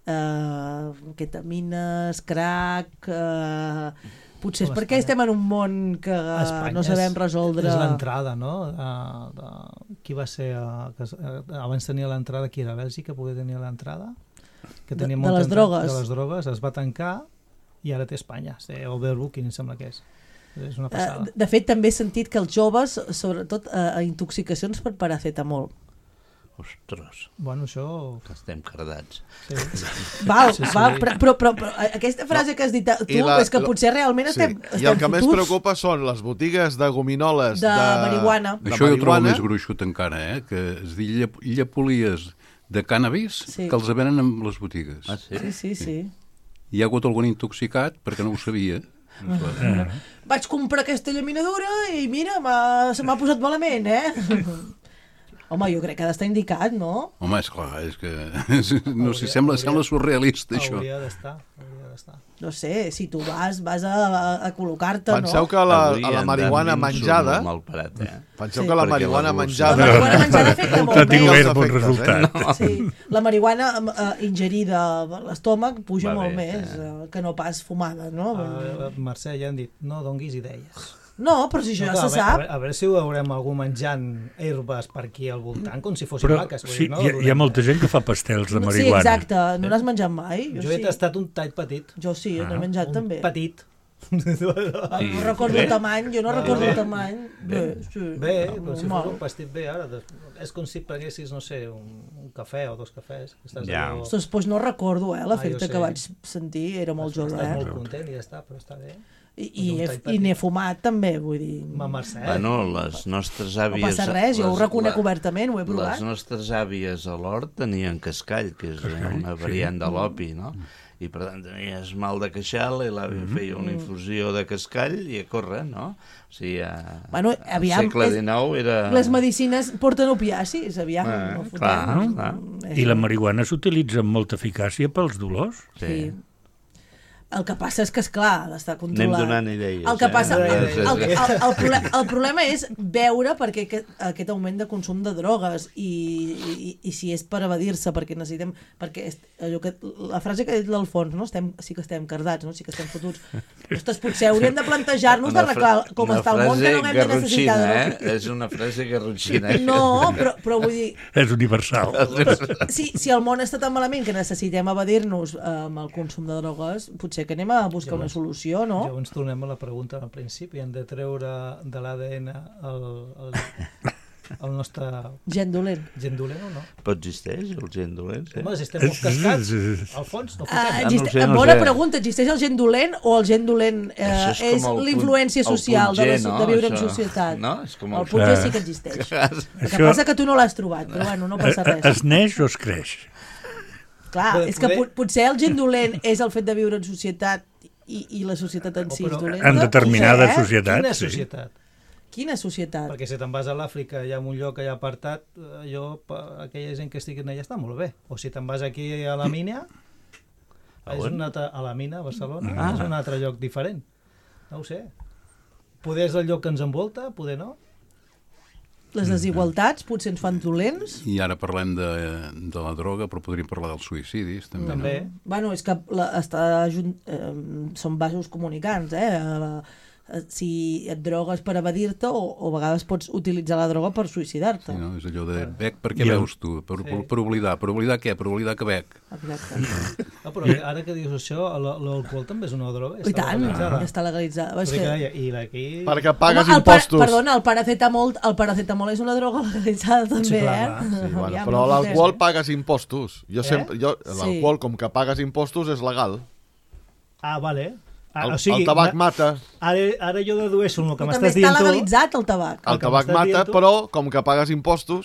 Eh, ketamines, crack... Eh, potser és Com perquè Espanya. estem en un món que A Espanya no sabem és- resoldre... És l'entrada, no? Uh, de, qui va ser... Uh, que, uh, abans tenia l'entrada, qui era? Bèlgica poder tenir l'entrada? Que De- tenia de molta les entrada- drogues. De les drogues, es va tancar i ara té Espanya. Té Overbooking, em sembla que és. És una Eh, passada. de fet, també he sentit que els joves, sobretot eh, a intoxicacions per paracetamol. Ostres, Bueno, això... que estem cardats. Sí. Val, Sí, sí. val, però, però, però, però aquesta frase que has dit tu I la- és que la- potser realment Sí. estem, I el estem que més fotuts. preocupa són les botigues de gominoles De de, marihuana. de Això jo ho trobo marihuana. més gruixut encara, eh? Que es diu llep llepolies de cànnabis Sí. que els venen amb les botigues. Ah, sí? Sí, sí, sí. Hi ha hagut algun intoxicat perquè no ho sabia. Vaig comprar aquesta llaminadura i mira, m'ha- se m'ha posat malament, eh? Home, jo crec que ha d'estar indicat, no? Home, és clar, és que... No sé, sembla, sembla surrealista, això. Hauria d'estar. Hauria d'estar. No sé, si tu vas, vas a, a, a col·locar-te, Penseu no? que la, Avui a la en marihuana Darwin surt menjada... molt malparat, eh? Penseu Sí. que la Perquè marihuana l'evolució- La menjada... marihuana menjada afecta molt No tinc més. gaire Els bon efectes, resultat. Sí, la marihuana eh, ingerida a l'estómac puja Va molt bé, més eh, que no pas fumada, no? Uh, Mercè, ja han dit, no donguis idees. No, però si això No, ja clar, se a, sap. veure, a veure si veurem algú menjant herbes per aquí al voltant, com si fossin Però vaques. vull sí, dir, no? hi, ha, hi ha molta gent que fa pastels de Sí, marihuana. exacte. No n'has menjat mai? Jo, Jo he sí. tastat un tall petit. Jo sí, jo n'he menjat un també. petit. Ah, I- no recordo bé? el tamany, jo no Ah, recordo bé. el tamany. Bé, sí. Bé, com si fos Normal. un pastit bé ara. de- És com si prenguessis, no sé, un, un cafè o dos cafès. que Estàs Ja. allò- Ostres, doncs no recordo, eh, l'efecte Ah, jo que sé. vaig sentir, era molt jove, Estàs eh? molt content i ja està, però està bé. I, És i, un he, tall i petit. n'he fumat també, vull dir... Ma Mercè. Bueno, les nostres No àvies... passa res, jo ho les- reconec la- obertament, ho he provat. Les nostres àvies a l'hort tenien cascall, que és una variant de l'opi, no? I per tant tenies mal de queixal i l'àvia Mm-hmm. feia una infusió de cascall i a córrer, no? O sigui, a, Bueno, aviam, al segle és- dinou era... Les medicines porten opiacis, aviam. Ah, no fotem. clar, clar. Eh, I la marihuana s'utilitza amb molta eficàcia pels dolors. Sí. El que passa és que, esclar, ha d'estar Anem controlat. donant idees. El que passa, eh? el, Sí, sí, el, sí. el, el, proble el problema és veure perquè aquest, aquest augment de consum de drogues i, i, i si és per evadir-se, perquè necessitem... Perquè és, allò que, la frase que ha dit l'Alfons, no? Estem, sí que estem cardats, no? Sí que estem fotuts. Ostres, potser hauríem de plantejar-nos Una d'arreglar fra- com una està el món, que no frase haguem de necessitar... garrotxina, De... eh? És una frase garrotxina. No, però, però vull dir, És universal. si, si el món està tan malament que necessitem evadir-nos eh, amb el consum de drogues, potser que anem a buscar una solució, no? Llavors tornem a la pregunta al principi. Hem de treure de l'A D N el, el, el nostre Gent dolent. gent dolent o no? Però existeix el gent dolent? Sí? Home, si estem molt cascats, al fons no Uh, fotem. existe... sé, no Bona sé. pregunta, existeix el gent dolent o el gent dolent eh, Això és és, com el punt- l'influència el punt social de, la, G, no? de viure en Això, societat? no? És com el- el punt G Ah. sí que existeix. El que Això- passa que tu no l'has trobat, però bueno, no passa res. Es neix o es creix? Clar, Poder- és que poder- pot- potser el gent dolent és el fet de viure en societat i, i la societat en si és però- dolenta. En determinada Potser, eh? societat, Quina sí. societat? Quina societat? Perquè si te'n vas a l'Àfrica i ha un lloc allà apartat, eh, allò, pa- aquella gent que estigui allà està molt bé. O si te'n vas aquí a la mina, A és on? un altre, a la mina, a Barcelona, Ah. és un altre lloc diferent. No ho sé. Poder és el lloc que ens envolta, poder no. Les desigualtats potser ens fan dolents? I ara parlem de, de la droga, però podríem parlar dels suïcidis, també. També. Bueno, és que la, està, junt- eh, són vasos comunicants, eh? Eh, Si et drogues per evadir-te o, o a vegades pots utilitzar la droga per suïcidar-te. Sí, no? És allò de bec, per què I el- veus tu? Per, Sí. per, per oblidar. Per oblidar què? Per oblidar que bec. Exacte. Ah, però ara que dius això, l- l'alcohol també és una droga? I tant, legalitzada. està legalitzada. És Perquè, que... deia, I aquí... Perquè pagues Home, el pa- impostos. Perdona, el paracetamol, el paracetamol és una droga legalitzada també, Sí, clar, eh? clar. Sí, bueno, Aviam, però no l'alcohol fotem. pagues impostos. Jo sempre, jo, l'alcohol, com que pagues impostos, és legal. Ah, vale. Ah, El, o sigui, el tabac ma- mata, Ara, ara jo dedueixo el que Però m'estàs també dient està tu. legalitzat el tabac. el que tabac m'estàs mata, dient tu- però com que pagues impostos,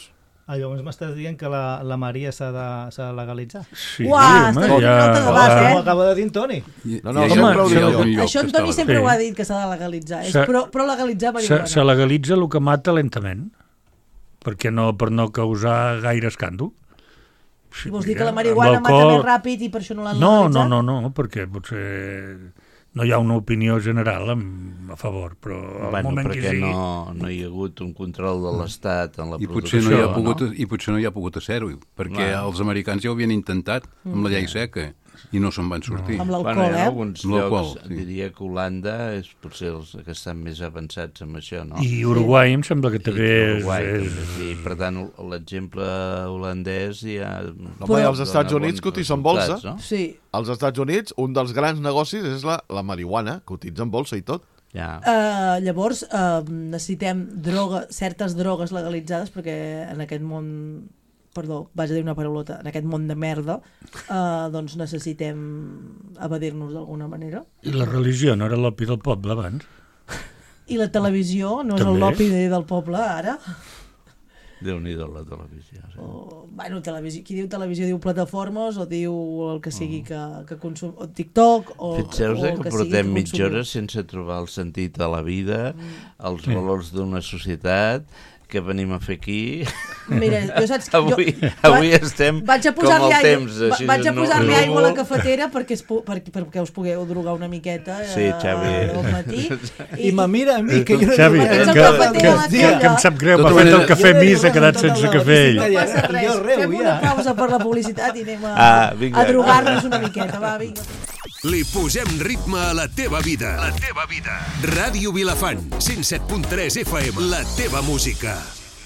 Ah, llavors m'estàs dient que la, la Maria s'ha de, s'ha de legalitzar? Sí, Uah, home, estàs fent ja... nota de bas, Ho eh? acaba de dir en Toni. No, no, I això això- sempre ho sí, diu. algun lloc Això en que Toni estava- sempre Sí. ho ha dit, que s'ha de legalitzar. És Se- pro, pro legalitzar Se, marihuana. se legalitza el que mata lentament, perquè no, per no causar gaire escàndol. Sí, I vols dir mira, que la marihuana amb mata alcohol- més ràpid i per això no l'han No, legalitzat? no, no, no, perquè potser no hi ha una opinió general amb, a favor, però al Bueno, moment que perquè sigui... no, no hi ha hagut un control de l'Estat en la I producció, potser, no hi ha no? pogut, I potser no hi ha pogut ser-ho, perquè Bueno. els americans ja ho havien intentat amb la llei seca i no se'n van sortir. Amb l'alcohol, Bueno, hi ha eh? alguns Amb l'alcohol, llocs, sí. diria que Holanda és potser els que estan més avançats amb això, no? I Uruguai em sembla que també I és... Uruguai, és... també, sí. Per tant, l'exemple holandès ja... Home, i als Estats dona Units bons cotitza en bolsa. resultats, no? Sí. Als Estats Units, un dels grans negocis és la, la marihuana, cotitza en bolsa i tot. Ja. Uh, llavors, uh, necessitem droga, certes drogues legalitzades perquè en aquest món, perdó, vaig a dir una paraulota, en aquest món de merda, uh, doncs necessitem evadir-nos d'alguna manera. I la religió no era l'opi del poble abans? I la televisió no és També. el lopi del poble, ara? Déu-n'hi-do la televisió. Sí. O, bueno, televisió, qui diu televisió diu plataformes o diu el que sigui que, que consum... o TikTok o, Fixeu-vos o que, el que sigui portem que mitja consumim. hora sense trobar el sentit de la vida, els Sí. valors d'una societat, que venim a fer aquí. Mira, jo saps que... Avui, jo, avui estem vaig a com posar-li el aigua, temps. va- Així, vaig a no- posar-li no- aigua a la cafetera perquè, es, pu- perquè, perquè us pugueu drogar una miqueta eh, Sí, Xavi. al matí. I me mira a mi, que jo no Xavi, dic Ets res. el que, cafeter que, de la que, colla. que em sap greu, Tota m'ha fet el manera- cafè Jo no dic mig, s'ha res quedat amb tota sense la cafè ell. No Ja, passa res, jo reu, fem una ja. pausa per la publicitat i anem a, Ah, vinga. a drogar-nos una miqueta, va, vinga. Li posem ritme a la teva vida. La teva vida. Ràdio Vilafant, cent set punt tres F M. La teva música.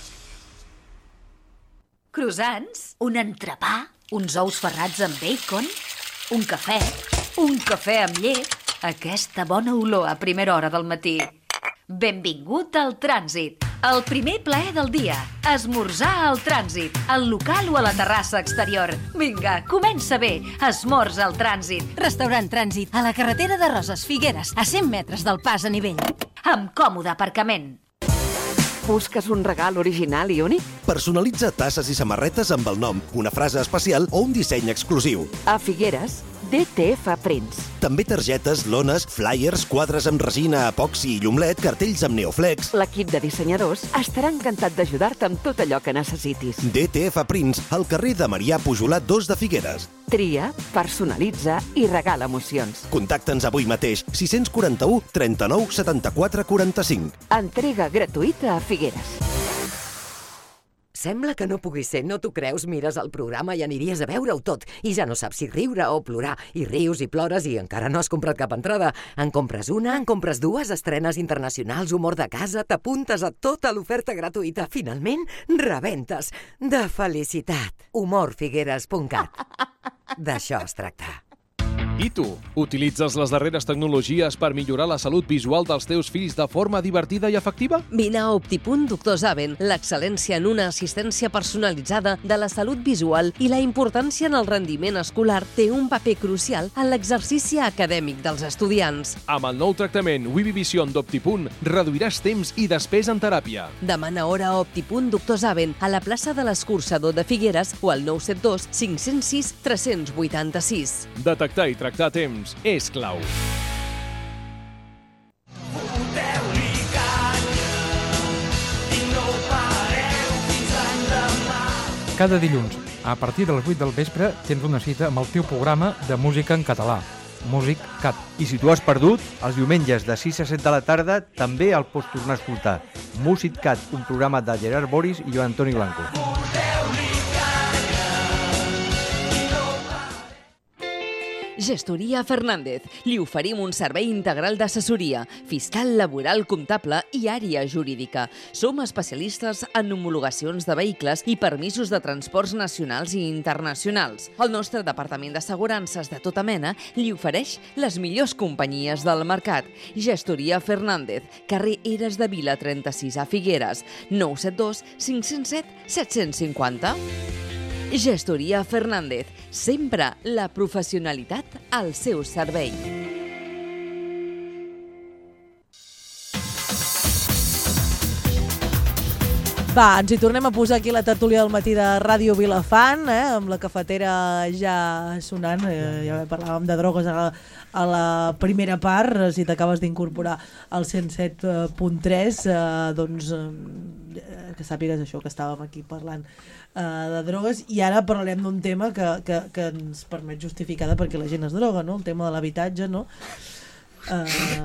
Croissants, un entrepà, uns ous ferrats amb bacon, un cafè, un cafè amb llet, aquesta bona olor a primera hora del matí. Benvingut al Trànsit, el primer plaer del dia. Esmorzar al Trànsit, al local o a la terrassa exterior. Vinga, comença bé, esmorza al Trànsit. Restaurant Trànsit, a la carretera de Roses Figueres, a cent metres del pas a nivell. Amb còmode aparcament. Busques un regal original i únic? Personalitza tasses i samarretes amb el nom, una frase especial o un disseny exclusiu. A Figueres, D T F Prints. També targetes, lones, flyers, quadres amb resina, epoxi i llumlet, cartells amb neoflex. L'equip de dissenyadors estarà encantat d'ajudar-te amb tot allò que necessitis. D T F Prints, al carrer de Marià Pujolat dos de Figueres. Tria, personalitza i regala emocions. Contacta'ns avui mateix, sis quatre u, trenta-nou, setanta-quatre, quaranta-cinc. Entrega gratuïta a Figueres. Sembla que no pugui ser, no t'ho creus? Mires el programa i aniries a veure-ho tot i ja no saps si riure o plorar. I rius i plores i encara no has comprat cap entrada. En compres una, en compres dues, estrenes internacionals, humor de casa, t'apuntes a tota l'oferta gratuïta. Finalment, rebentes. De felicitat. humor figueres punt cat. D'això es tracta. I tu, utilitzes les darreres tecnologies per millorar la salut visual dels teus fills de forma divertida i efectiva? Vine a Optipunt Doctor Zaven, l'excel·lència en una assistència personalitzada de la salut visual i la importància en el rendiment escolar té un paper crucial en l'exercici acadèmic dels estudiants. Amb el nou tractament Wibivision d'Optipunt reduiràs temps i despesa en teràpia. Demana hora a Optipunt Doctor Zaven a la plaça de l'Escurçador de Figueres o al nou set dos, cinc zero sis, tres vuit sis. Detectar i tractar a temps és clau. Cada dilluns, a partir de les vuit del vespre, tens una cita amb el teu programa de música en català, Music Cat. I si tu has perdut, els diumenges de sis a set de la tarda també el pots tornar a escoltar. Music Cat, un programa de Gerard Boris i Joan Antoni Blanco. Gestoria Fernández. Li oferim un servei integral d'assessoria, fiscal, laboral, comptable i àrea jurídica. Som especialistes en homologacions de vehicles i permisos de transports nacionals i internacionals. El nostre departament d'assegurances de tota mena li ofereix les millors companyies del mercat. Gestoria Fernández, carrer Eres de Vila trenta-sis a Figueres, nou set dos, cinc zero set, set cinc zero. Gestoria Fernández, sempre la professionalitat al seu servei. Va, ens hi tornem a posar aquí la tertúlia del matí de Ràdio Vilafant, eh, amb la cafetera ja sonant, eh, ja parlàvem de drogues a la, a la primera part, si t'acabes d'incorporar al cent set punt tres, eh, doncs eh, que sàpigues això, que estàvem aquí parlant eh, de drogues, i ara parlarem d'un tema que, que, que ens permet justificar perquè la gent es droga, no? El tema de l'habitatge, no? Uh,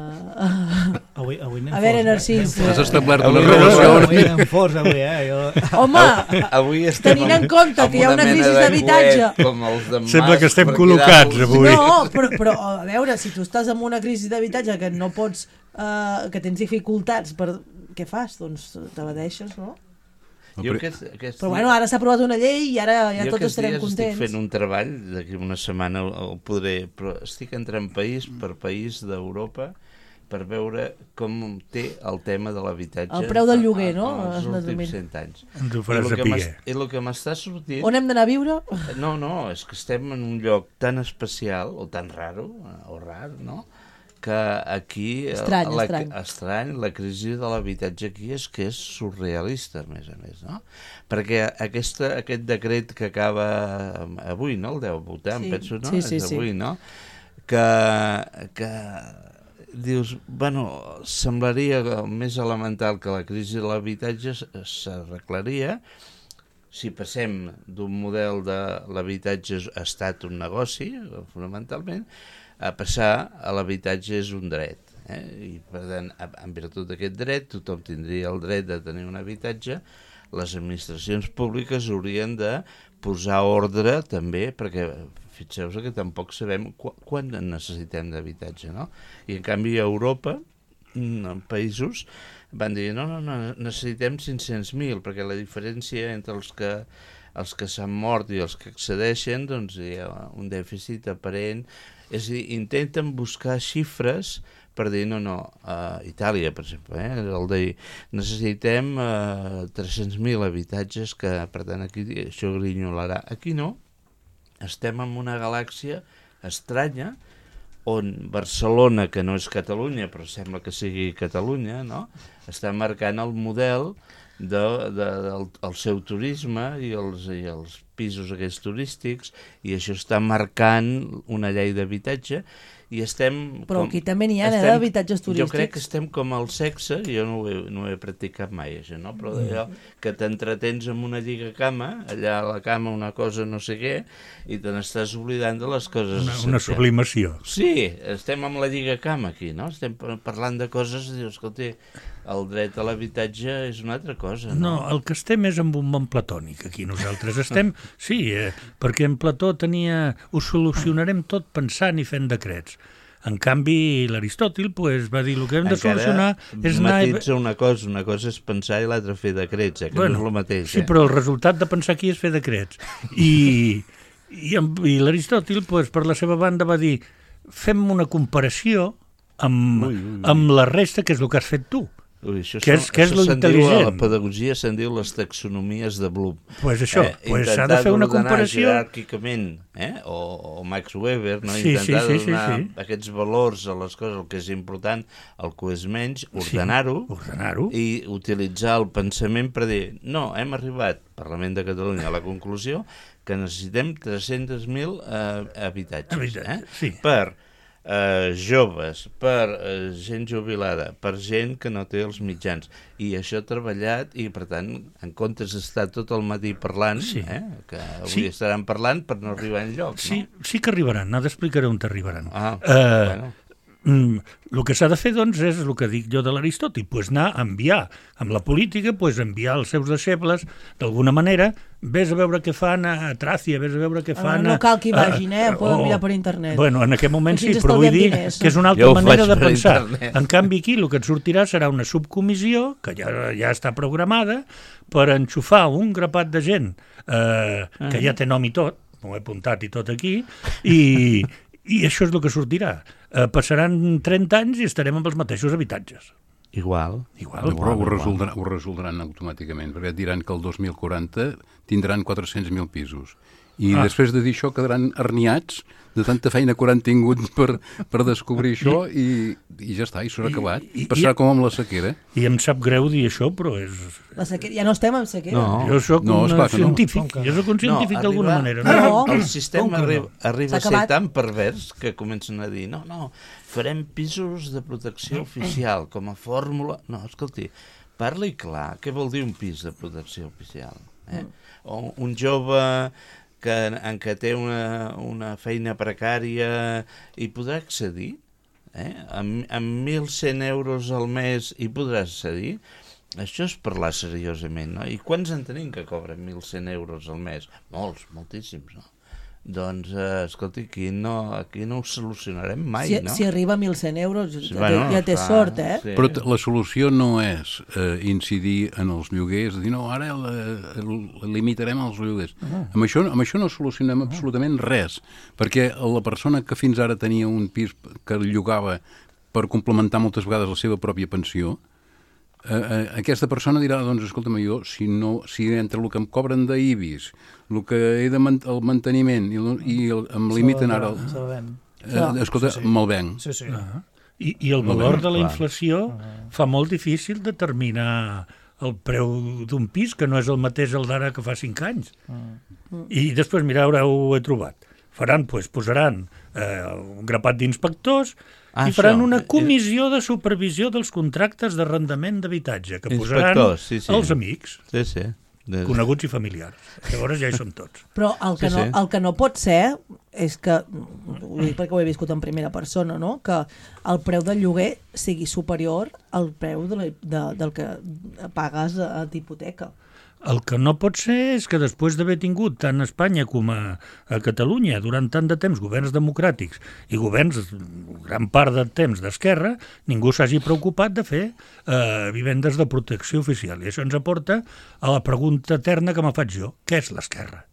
uh, avui, avui anem a veure, forts, Narcís, has eh? establert una Avui- relació avui anem forts, avui, eh? Jo... Home, Avui estem tenint en amb- compte amb que hi ha una mena crisi de d'habitatge. coet, com els de Sembla Mas, que estem per col·locats cridar-los. avui. no, però, però a veure, si tu estàs en una crisi d'habitatge que no pots, uh, que tens dificultats, per... què fas? Doncs t'evadeixes, no? Jo aquest, aquest Però bueno, ara s'ha aprovat una llei i ara ja jo tots aquests estarem dies contents. estic fent un treball, d'aquí una setmana el podré, però estic entrant país per país d'Europa per veure com té el tema de l'habitatge. El preu del lloguer, no? Els Es últims mira. cent anys. Ens ho faràs I el que saber. m'es- I el que m'està sortint... On hem d'anar a viure? No, no, és que estem en un lloc tan especial, o tan raro, o rar, no?, que aquí... Estrany, la, estrany. estrany, la crisi de l'habitatge aquí és que és surrealista, a més a més, no? Perquè aquesta, aquest decret que acaba avui, no?, el deu votar, Sí, em penso, no? sí, sí, és avui, sí. no? Que, que dius, bueno, semblaria més elemental que la crisi de l'habitatge s'arreglaria si passem d'un model de l'habitatge ha estat un negoci, fonamentalment, a passar a l'habitatge és un dret. Eh? I, per tant, en virtut d'aquest dret, tothom tindria el dret de tenir un habitatge, les administracions públiques haurien de posar ordre també, perquè fixeu-vos que tampoc sabem qu quan necessitem d'habitatge, no? I en canvi a Europa, en països, van dir no, no, no, necessitem cinc-cents mil, perquè la diferència entre els que els que s'han mort i els que accedeixen, doncs hi ha un dèficit aparent. És a dir, intenten buscar xifres per dir, no, no, a Itàlia, per exemple, eh, el de necessitem eh, tres-cents mil habitatges, que per tant aquí això grinyolarà. Aquí no, estem en una galàxia estranya, on Barcelona, que no és Catalunya, però sembla que sigui Catalunya, no?, està marcant el model de, de, del el seu turisme i els, i els pisos aquests turístics, i això està marcant una llei d'habitatge, i estem... Però com, aquí també n'hi ha, estem, eh, d'habitatges turístics. Jo crec que estem com el sexe, jo no ho he, no ho he practicat mai, això, no? Però d'allò que t'entretens amb una lligacama, allà a la cama una cosa no sé què, i te n'estàs oblidant de les coses Una, una essencials. sublimació. Sí, estem amb la lligacama aquí, no? Estem parlant de coses, dius, escolta, el dret a l'habitatge és una altra cosa, no? No, el que estem és amb un món platònic, aquí nosaltres estem... Sí, eh, perquè en Plató tenia... Ho solucionarem tot pensant i fent decrets. En canvi, l'Aristòtil pues, va dir el que hem de solucionar és anar... matitza una cosa, una cosa és pensar i l'altra fer decrets, eh, que bueno, no és el mateix. Sí, eh? però el resultat de pensar aquí és fer decrets. I, i, amb- i l'Aristòtil, pues, per la seva banda, va dir fem una comparació amb, Ui, ui, ui. amb la resta, que és el que has fet tu. Ui, això que és, són- que és això lo se'n diu, a intel·ligent. la pedagogia se'n diu les taxonomies de Bloom. Pues això, eh, pues s'ha intentar de fer una d'ordenar comparació. jeràrquicament, eh? o, o Max Weber, no? Sí, intentar sí, sí, sí, donar sí. aquests valors a les coses, el que és important, el que és menys, ordenar-ho, Sí, ordenar-ho. i utilitzar el pensament per dir, no, hem arribat, Parlament de Catalunya, a la conclusió que necessitem tres-cents mil eh, habitatges, Habitatge, eh? sí. per eh, joves, per eh, gent jubilada, per gent que no té els mitjans. I això ha treballat i, per tant, en comptes d'estar tot el matí parlant, Sí. eh, que avui Sí. estaran parlant per no arribar enlloc, Sí, no? sí que arribaran, ara t'explicaré on t'arribaran. Ah, eh, bueno. mm, el que s'ha de fer, doncs, és el que dic jo de l'Aristòtil, pues anar a enviar, amb la política, pues enviar els seus deixebles, d'alguna manera, vés a veure què fan a Tràcia, vés a veure què Ah, fan... no a- cal que hi vagin, eh? a- Poden o- mirar per internet. Bueno, en aquest moment Així sí, ens però vull estalviem dir diners. que és una altra Jo ho manera faig de per pensar. internet. En canvi, aquí el que et sortirà serà una subcomissió, que ja, ja està programada, per enxufar un grapat de gent eh, que ja té nom i tot, m'ho he apuntat i tot aquí, i, i això és el que sortirà. Eh, passaran trenta anys i estarem amb els mateixos habitatges. Igual. Igual, No, però igual, ho, igual. resoldran, ho resoldran automàticament, perquè et diran que el dos mil quaranta tindran quatre-cents mil pisos I Ah. després de dir això quedaran herniats de tanta feina que hauran tingut per, per descobrir això i, i ja està, i s'ha acabat. I- i- Passarà i- com amb la sequera. I em sap greu dir això, però és... La sequera, ja no estem en sequera. No. Jo sóc No, un esclar que no. científic, jo sóc un científic No, d'alguna arriba- manera. No. El Com sistema que arriba, no? arriba S'ha a ser acabat. tan pervers que comencen a dir no, no, farem pisos de protecció oficial com a fórmula... No, escolti, parli clar, què vol dir un pis de protecció oficial? Eh? O un jove que, en què té una, una feina precària i podrà accedir? Eh? Amb, amb mil cent euros al mes hi podrà accedir? Això és parlar seriosament, no? I quants en tenim que cobren mil cent euros al mes? Molts, moltíssims, no? Doncs, eh, escolti, aquí no, aquí no ho solucionarem mai, Si, no? si arriba a mil cent euros, Sí, ja, bueno, ja té clar, sort, eh? sí. Però t- la solució no és eh, incidir en els lloguers, dir, no, ara la, la, limitarem els lloguers. Ah. Amb, això, amb això no solucionem absolutament res, perquè la persona que fins ara tenia un pis que llogava per complementar moltes vegades la seva pròpia pensió, eh, eh, aquesta persona dirà, doncs, escolta'm, jo, si, no, si entre el que em cobren d'I B I S, el que he de man el manteniment i, el, i el, em limiten ara... El, Se la ven. eh, escolta, Sí, sí. me'l venc. Sí, sí. Ah. I, I el Molt valor bé, de la clar. inflació fa molt difícil determinar el preu d'un pis, que no és el mateix el d'ara que fa cinc anys. Mm. I després, mira, ara ho he trobat. Faran, doncs, posaran eh, un grapat d'inspectors Ah, i faran això. una comissió de supervisió dels contractes d'arrendament d'habitatge, que posaran Inspectors, sí, sí. els amics, Sí, sí. De... coneguts i familiars. Llavors ja hi som tots. Però el que, Sí, no, sí. el que no pot ser és que, ho dic perquè ho he viscut en primera persona, no? Que el preu del lloguer sigui superior al preu de la, de, del que pagues a d'hipoteca. El que no pot ser és que després d'haver tingut tant a Espanya com a, a Catalunya durant tant de temps governs democràtics i governs, gran part del temps d'esquerra, ningú s'hagi preocupat de fer eh, vivendes de protecció oficial. I això ens aporta a la pregunta eterna que me faig jo. Què és l'esquerra?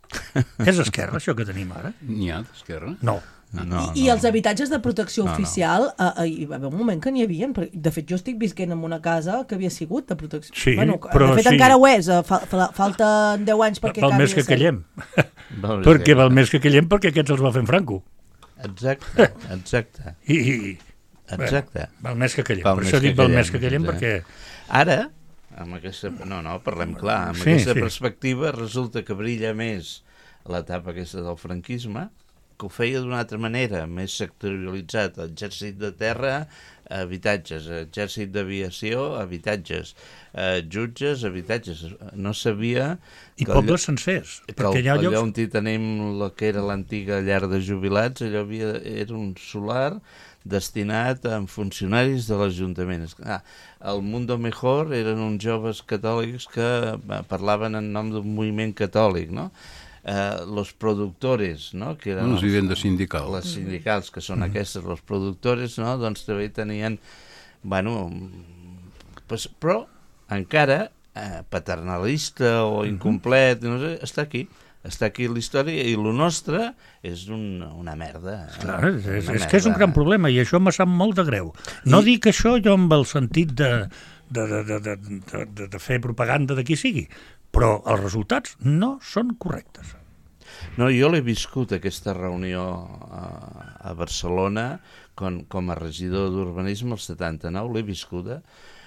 És esquerra, això que tenim ara? N'hi ha d'esquerra? No. No, I, I els habitatges de protecció No, no. oficial, eh, eh, hi va haver un moment que n'hi havia. De fet, jo estic visquent en una casa que havia sigut de protecció. Sí, bueno, però de fet, sí. encara ho és. eh, Fa, fa, falten deu anys perquè Val acabi més de que ser. callem. Val més perquè que- val més que callem perquè aquests els va fer en Franco. Exacte, exacte. I, i, Exacte. Bé, val més que callem. Val Per més això que dic val callem, més que callem, sí. perquè... Ara, amb aquesta... No, no, parlem clar. Amb Sí, aquesta sí. perspectiva resulta que brilla més l'etapa aquesta del franquisme, que ho feia d'una altra manera, més sectorialitzat. Exèrcit de terra, habitatges. Exèrcit d'aviació, habitatges. Eh, jutges, habitatges. No sabia... I que el pobles lloc- sencers. que Perquè el, hi ha allò llocs... on hi tenim la que era l'antiga llar de jubilats, allò havia, era un solar destinat a funcionaris de l'Ajuntament. Ah, el Mundo Mejor eren uns joves catòlics que eh, parlaven en nom d'un moviment catòlic, no? Eh, los productores, no? Que eren Les vivendes sindicals. Les sindicals, que són aquestes, los productores, no? Doncs també tenien... Bueno, pues, però encara eh, paternalista o incomplet, no sé, està aquí. Està aquí la història i el nostre és un, una merda. Clar, és, és, Una és que és un merda. gran problema i això me sap molt de greu. No I- dic això jo amb el sentit de, de, de, de, de, de, de fer propaganda de qui sigui, però els resultats no són correctes. No, jo l'he viscut, aquesta reunió a, a Barcelona com, com a regidor d'urbanisme el setanta-nou, l'he viscuda,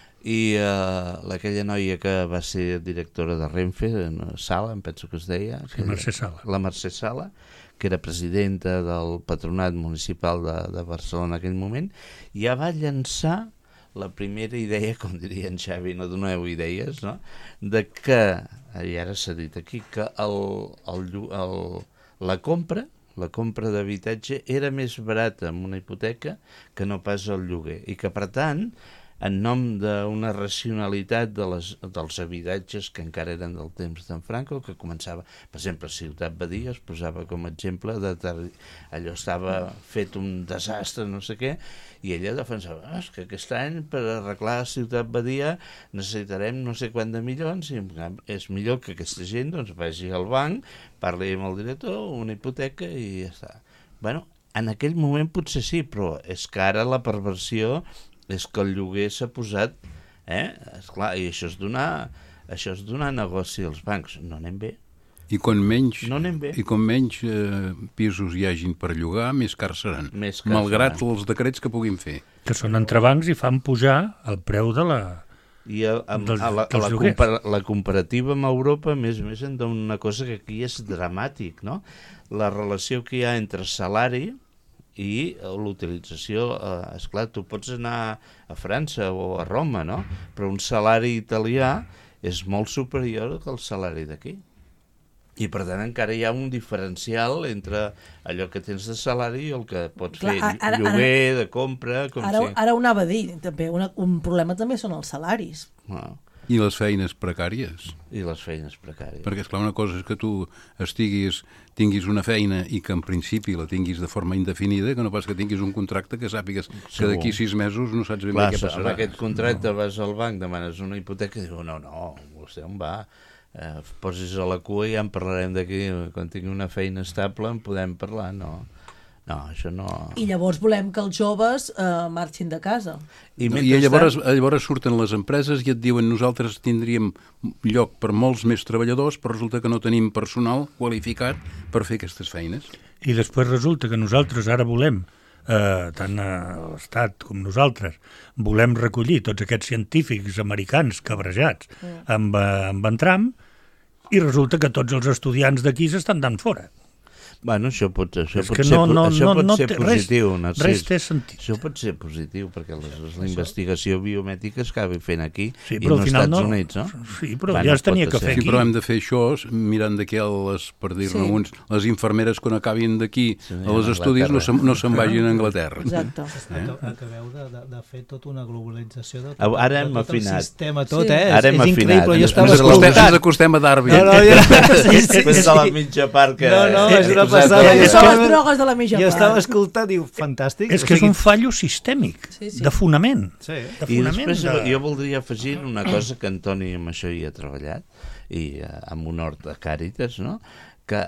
i uh, aquella noia que va ser directora de Renfe, Sala, em penso que es deia, Sí, Mercè Sala. la Mercè Sala, que era presidenta del Patronat Municipal de, de Barcelona en aquell moment, ja va llançar la primera idea, com diria en Xavi, no doneu idees, no? De que, i ara s'ha dit aquí, que el, el, llu- el, la compra la compra d'habitatge era més barata amb una hipoteca que no pas el lloguer, i que per tant en nom d'una racionalitat de les, dels habitatges que encara eren del temps d'en Franco, que començava, per exemple, Ciutat Badia es posava com a exemple de ter- allò estava fet un desastre, no sé què, i ella defensava, ah, és que aquest any per arreglar Ciutat Badia necessitarem no sé quant de milions, i és millor que aquesta gent doncs, vagi al banc, parli amb el director, una hipoteca i ja està. Bueno, en aquell moment potser sí, però és que ara la perversió és que el lloguer s'ha posat, eh? Esclar, i això és donar, això és donar negoci als bancs. No anem bé. I com menys, no anem bé. I com menys eh, pisos hi hagin per llogar, més cars seran, més cars malgrat seran. els decrets que puguin fer. Que són entrebancs i fan pujar el preu de la... I a, a, dels, a la, a la, lloguers. compara, la comparativa amb Europa, a més a més, en dona una cosa que aquí és dramàtic, no? La relació que hi ha entre salari i l'utilització, eh, esclar, tu pots anar a França o a Roma, no? Però un salari italià és molt superior que el salari d'aquí. I, per tant, encara hi ha un diferencial entre allò que tens de salari i el que pots Clar, fer, ara- lloguer, de compra... Com Ara, si... ara ho anava a dir, també, una, un problema també són els salaris. Ah. I les feines precàries. I les feines precàries. Perquè, esclar, una cosa és que tu estiguis, tinguis una feina i que en principi la tinguis de forma indefinida, que no pas que tinguis un contracte que sàpigues que Segur. d'aquí sis mesos no saps ben Clar, bé què passarà. amb aquest contracte no. Vas al banc, demanes una hipoteca i diu, no, no, vostè on va? Eh, posis a la cua i ja en parlarem d'aquí. Quan tingui una feina estable en podem parlar, no. No, això no... I llavors volem que els joves eh, marxin de casa. I, no, i llavors, llavors surten les empreses i et diuen nosaltres tindríem lloc per molts més treballadors, però resulta que no tenim personal qualificat per fer aquestes feines. I després resulta que nosaltres ara volem, eh, tant a l'Estat com nosaltres, volem recollir tots aquests científics americans cabrejats mm. amb, amb en Trump, i resulta que tots els estudiants d'aquí s'estan dant fora. Bueno, això pot, això és pot que ser, no, no, això no, pot no ser té, positiu, res, Narcís. res té sentit. Això pot ser positiu, perquè la, la investigació biomèdica es acabi fent aquí sí, i no als Estats no, Units, no? Sí, però bueno, ja es tenia que fer aquí. Sí, però hem de fer això mirant d'aquí, les, per dir-ne sí. uns, les infermeres quan acabin d'aquí sí, a les estudis no se'n no se vagin a Anglaterra. Exacte. Eh? Acabeu de, de, de fer tota una globalització de, tot, ara hem de tot afinat. el sistema, tot, sí. eh? Ara hem és, és increïble, jo estava escoltant. Ens acostem a Darwin. No, no, ja... sí, sí, sí. De la mitja part que... No, no, és una passada. Són les drogues de la mitja part. Jo estava escoltant, diu, fantàstic. És que és un fallo sistèmic, sí, sí. de fonament. Sí. De I fonament després de... jo voldria afegir una cosa que Antoni amb això hi ha treballat, i uh, amb un hort de Càritas, no?, que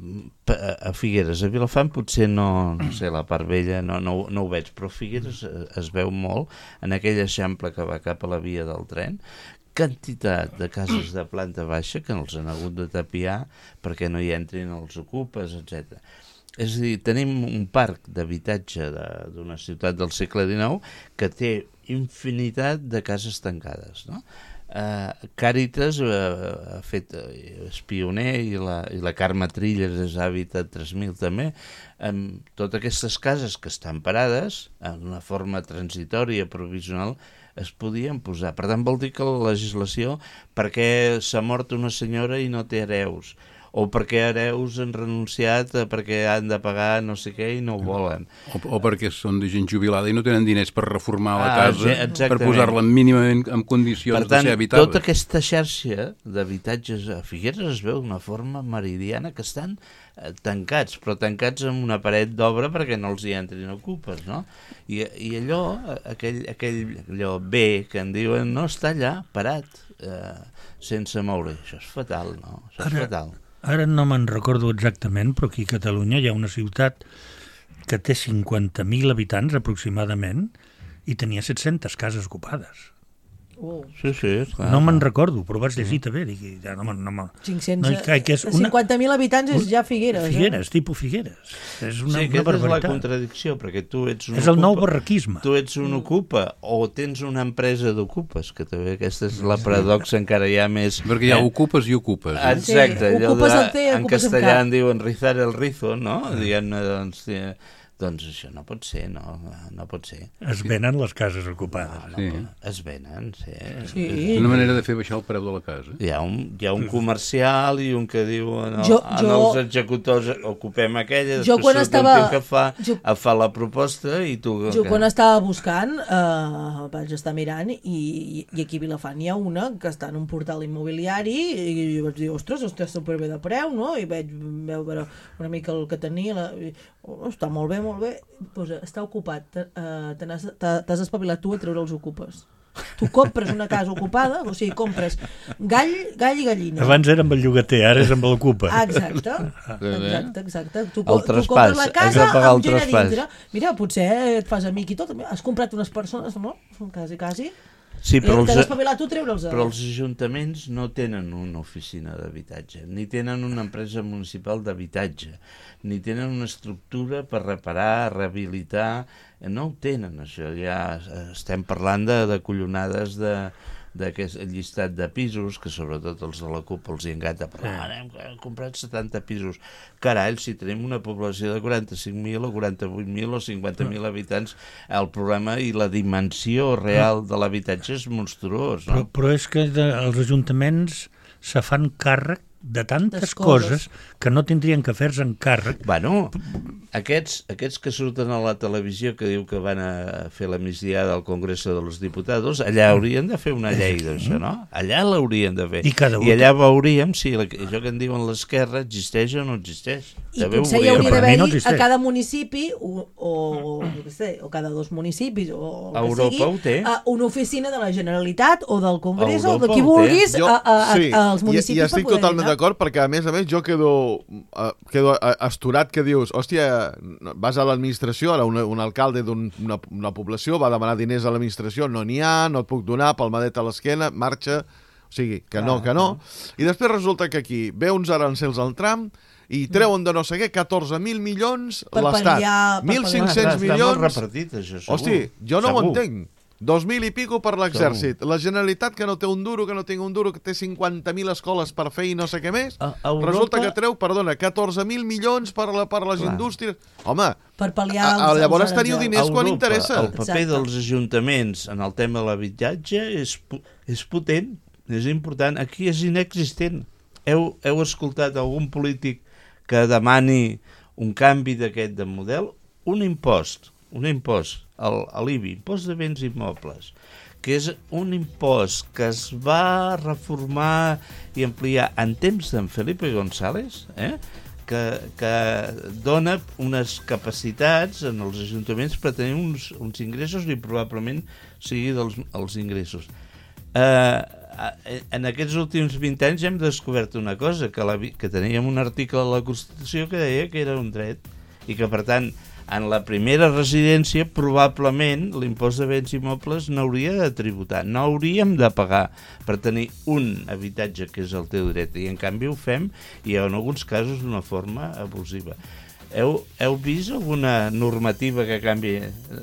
a Figueres, a Vilafant potser no, no sé, la part vella no, no, no ho veig, però a Figueres es veu molt en aquell eixample que va cap a la via del tren, quantitat de cases de planta baixa que els han hagut de tapiar perquè no hi entrin els ocupes, etcètera. És a dir, tenim un parc d'habitatge d'una ciutat del segle dinou que té infinitat de cases tancades, no? Uh, Càritas uh, ha fet uh, és pioner i la, i la Carme Trilles és Habitat tres mil també, amb totes aquestes cases que estan parades en una forma transitòria, provisional, es podien posar. Per tant, vol dir que la legislació, perquè s'ha mort una senyora i no té hereus, o perquè hereus han renunciat perquè han de pagar no sé què i no ho volen. O, o perquè són de gent jubilada i no tenen diners per reformar la ah, casa, exactament. per posar-la mínimament en condicions per tant, de ser habitada. Tota aquesta xarxa d'habitatges a Figueres es veu d'una forma meridiana que estan eh, tancats, però tancats amb una paret d'obra perquè no els hi entrin ocupes, no? I, i allò, aquell, aquell allò bé que en diuen, no està allà, parat, eh, sense moure. Això és fatal, no? Això és Ara... fatal. Ara no me'n recordo exactament, però aquí a Catalunya hi ha una ciutat que té cinquanta mil habitants aproximadament i tenia set-centes cases ocupades. Oh. Sí, sí, clar. No me'n recordo, però vaig llegir també. Dic, ja, no, no, no, cinc-cents, no, que és una... cinquanta mil habitants és ja Figueres. Figueres, eh? tipus Figueres. És una, sí, una aquesta és la contradicció, perquè tu ets un és ocupa, el nou barraquisme. Tu ets un ocupa o tens una empresa d'ocupes, que també aquesta és la paradoxa, encara hi ha més... Perquè hi ha ocupes i ocupes. Eh? Exacte, sí, allò ocupes de, el té, en castellà en diuen rizar el rizo, no? Diguem-ne, doncs... Doncs això no pot ser, no, no pot ser. Es venen les cases ocupades. No, no, sí. Es venen, sí. sí. És una manera de fer baixar el preu de la casa. Hi ha un, hi ha un comercial i un que diu no, jo, en jo, els executors ocupem aquella, jo quan estava, que fa, jo, fa la proposta i tu... Jo que... quan estava buscant eh, vaig estar mirant i, i aquí a Vilafant hi ha una que està en un portal immobiliari i jo vaig dir, ostres, està superbé de preu, no? I vaig veure una mica el que tenia la... Oh, està molt bé, molt bé, pues, està ocupat, uh, t'has espavilat tu a treure els ocupes. Tu compres una casa ocupada, o sigui, compres gall, gall i gallina. Abans era amb el llogater, ara és amb l'ocupa. Exacte, exacte, exacte. Tu, el tu compres la casa amb gent a dintre. Mira, potser et fas amic i tot. Has comprat unes persones, no? Quasi, quasi. Sí, però t'has els, d'espavilar tu treure'ls. però els ajuntaments no tenen una oficina d'habitatge, ni tenen una empresa municipal d'habitatge, ni tenen una estructura per reparar, rehabilitar, no ho tenen això, ja estem parlant de, de collonades de d'aquest llistat de pisos, que sobretot els de la CUP els hi engata, però ara hem, hem comprat setanta pisos. Carai, si tenim una població de quaranta-cinc mil o quaranta-vuit mil o cinquanta mil habitants, el problema i la dimensió real de l'habitatge és monstruós. No? Però, però és que de, els ajuntaments se fan càrrec de tantes coses. coses que no tindrien que fer-se en càrrec. Bueno, aquests, aquests que surten a la televisió que diu que van a fer la migdiada al Congreso de los Diputados, allà haurien de fer una llei d'això, no? Allà l'haurien de fer. I, cada I allà veuríem si la, això que en diuen l'esquerra existeix o no existeix. I També potser hi hauria d'haver-hi no a cada municipi o, o, no sé, o cada dos municipis o el que Europa sigui, ho té. una oficina de la Generalitat o del Congrés o de Europa qui vulguis Jo, a, a, a, sí, als municipis i, i estic per poder totalment anar. d'acord, perquè a més a més jo quedo, uh, quedo astorat que dius, hòstia, vas a l'administració, ara un, un alcalde d'una una població va demanar diners a l'administració, no n'hi ha, no et puc donar, palmadet a l'esquena, marxa, o sigui, que no, que no. I després resulta que aquí ve uns arancels al tram i treuen de no sé què catorze mil milions Per l'Estat. pal·liar- per mil cinc-cents pal·liar. Està molt milions... repartit, això, segur. Hosti, jo no ho Segur. entenc. Dos mil i pico per l'exèrcit. La Generalitat, que no té un duro, que no té un duro, que té cinquanta mil escoles per fer i no sé què més, A Europa- resulta que treu, perdona, catorze mil milions per, la, per les Clar. indústries. Home, Per pal·liar a, a, els- llavors els teniu aranzels. diners quan Europa, interessa. El paper Exacte. dels ajuntaments en el tema de l'habitatge és, pu- és potent, és important. Aquí és inexistent. Heu, heu escoltat algun polític que demani un canvi d'aquest de model? Un impost, un impost, l'I B I, impost de béns immobles, que és un impost que es va reformar i ampliar en temps d'en Felipe González, eh? que, que dona unes capacitats en els ajuntaments per tenir uns, uns ingressos i probablement sigui dels els ingressos. Eh, en aquests últims vint anys hem descobert una cosa, que, la, que teníem un article a la Constitució que deia que era un dret i que, per tant, en la primera residència probablement l'impost de béns immobles n'hauria de tributar, no hauríem de pagar per tenir un habitatge que és el teu dret, i en canvi ho fem i en alguns casos d'una forma abusiva. Heu, heu vist alguna normativa que canvi?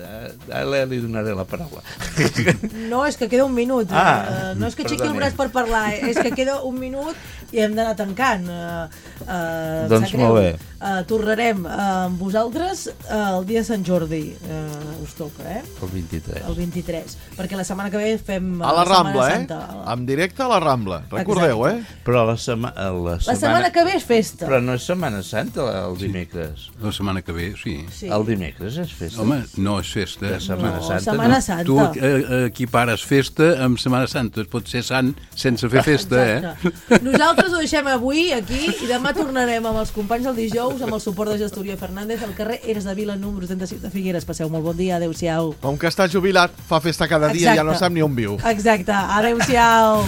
Ara li donaré la paraula. No, és que queda un minut. Ah, uh, no és que aixequi el perdoni. braç per parlar, eh? És que queda un minut i hem d'anar tancant. Uh, uh, Doncs molt bé. Uh, tornarem uh, amb vosaltres uh, el dia de Sant Jordi. Uh, us toca, eh? El vint-i-tres. El vint-i-tres. Perquè la setmana que ve fem uh, A la Rambla, eh? Santa. En directe a la Rambla. Recordeu, eh? Però la, sema, la, La setmana que ve és festa. Però no és Setmana Santa el dimecres. La setmana que ve, sí. Sí. El dimecres és festa. Home, no és festa. De Setmana No, Santa. Setmana no. Santa. Tu eh, equipares festa amb Setmana Santa. Es pot ser sant sense fer festa, eh? Exacte. Nosaltres ho deixem avui aquí i demà tornarem amb els companys del dijous amb el suport de Gestoria Fernández al carrer Eres de Vila número trenta-cinc de Figueres. Passeu molt bon dia, adeu-siau. Com que està jubilat, fa festa cada dia i ja no sap ni on viu. Exacte, adeu-siau.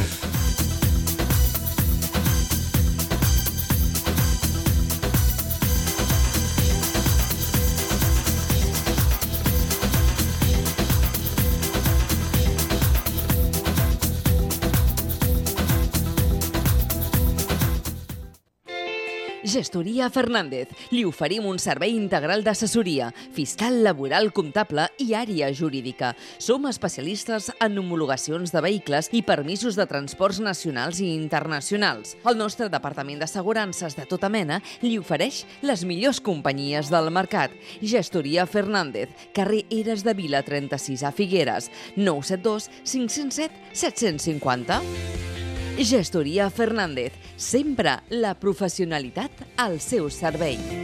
Gestoria Fernández. Li oferim un servei integral d'assessoria, fiscal, laboral, comptable i àrea jurídica. Som especialistes en homologacions de vehicles i permisos de transports nacionals i internacionals. El nostre departament d'assegurances de tota mena li ofereix les millors companyies del mercat. Gestoria Fernández, carrer Eres de Vila trenta-sis a Figueres, nou set dos cinc zero set set cinc zero. Gestoria Fernández, sempre la professionalitat al seu servei.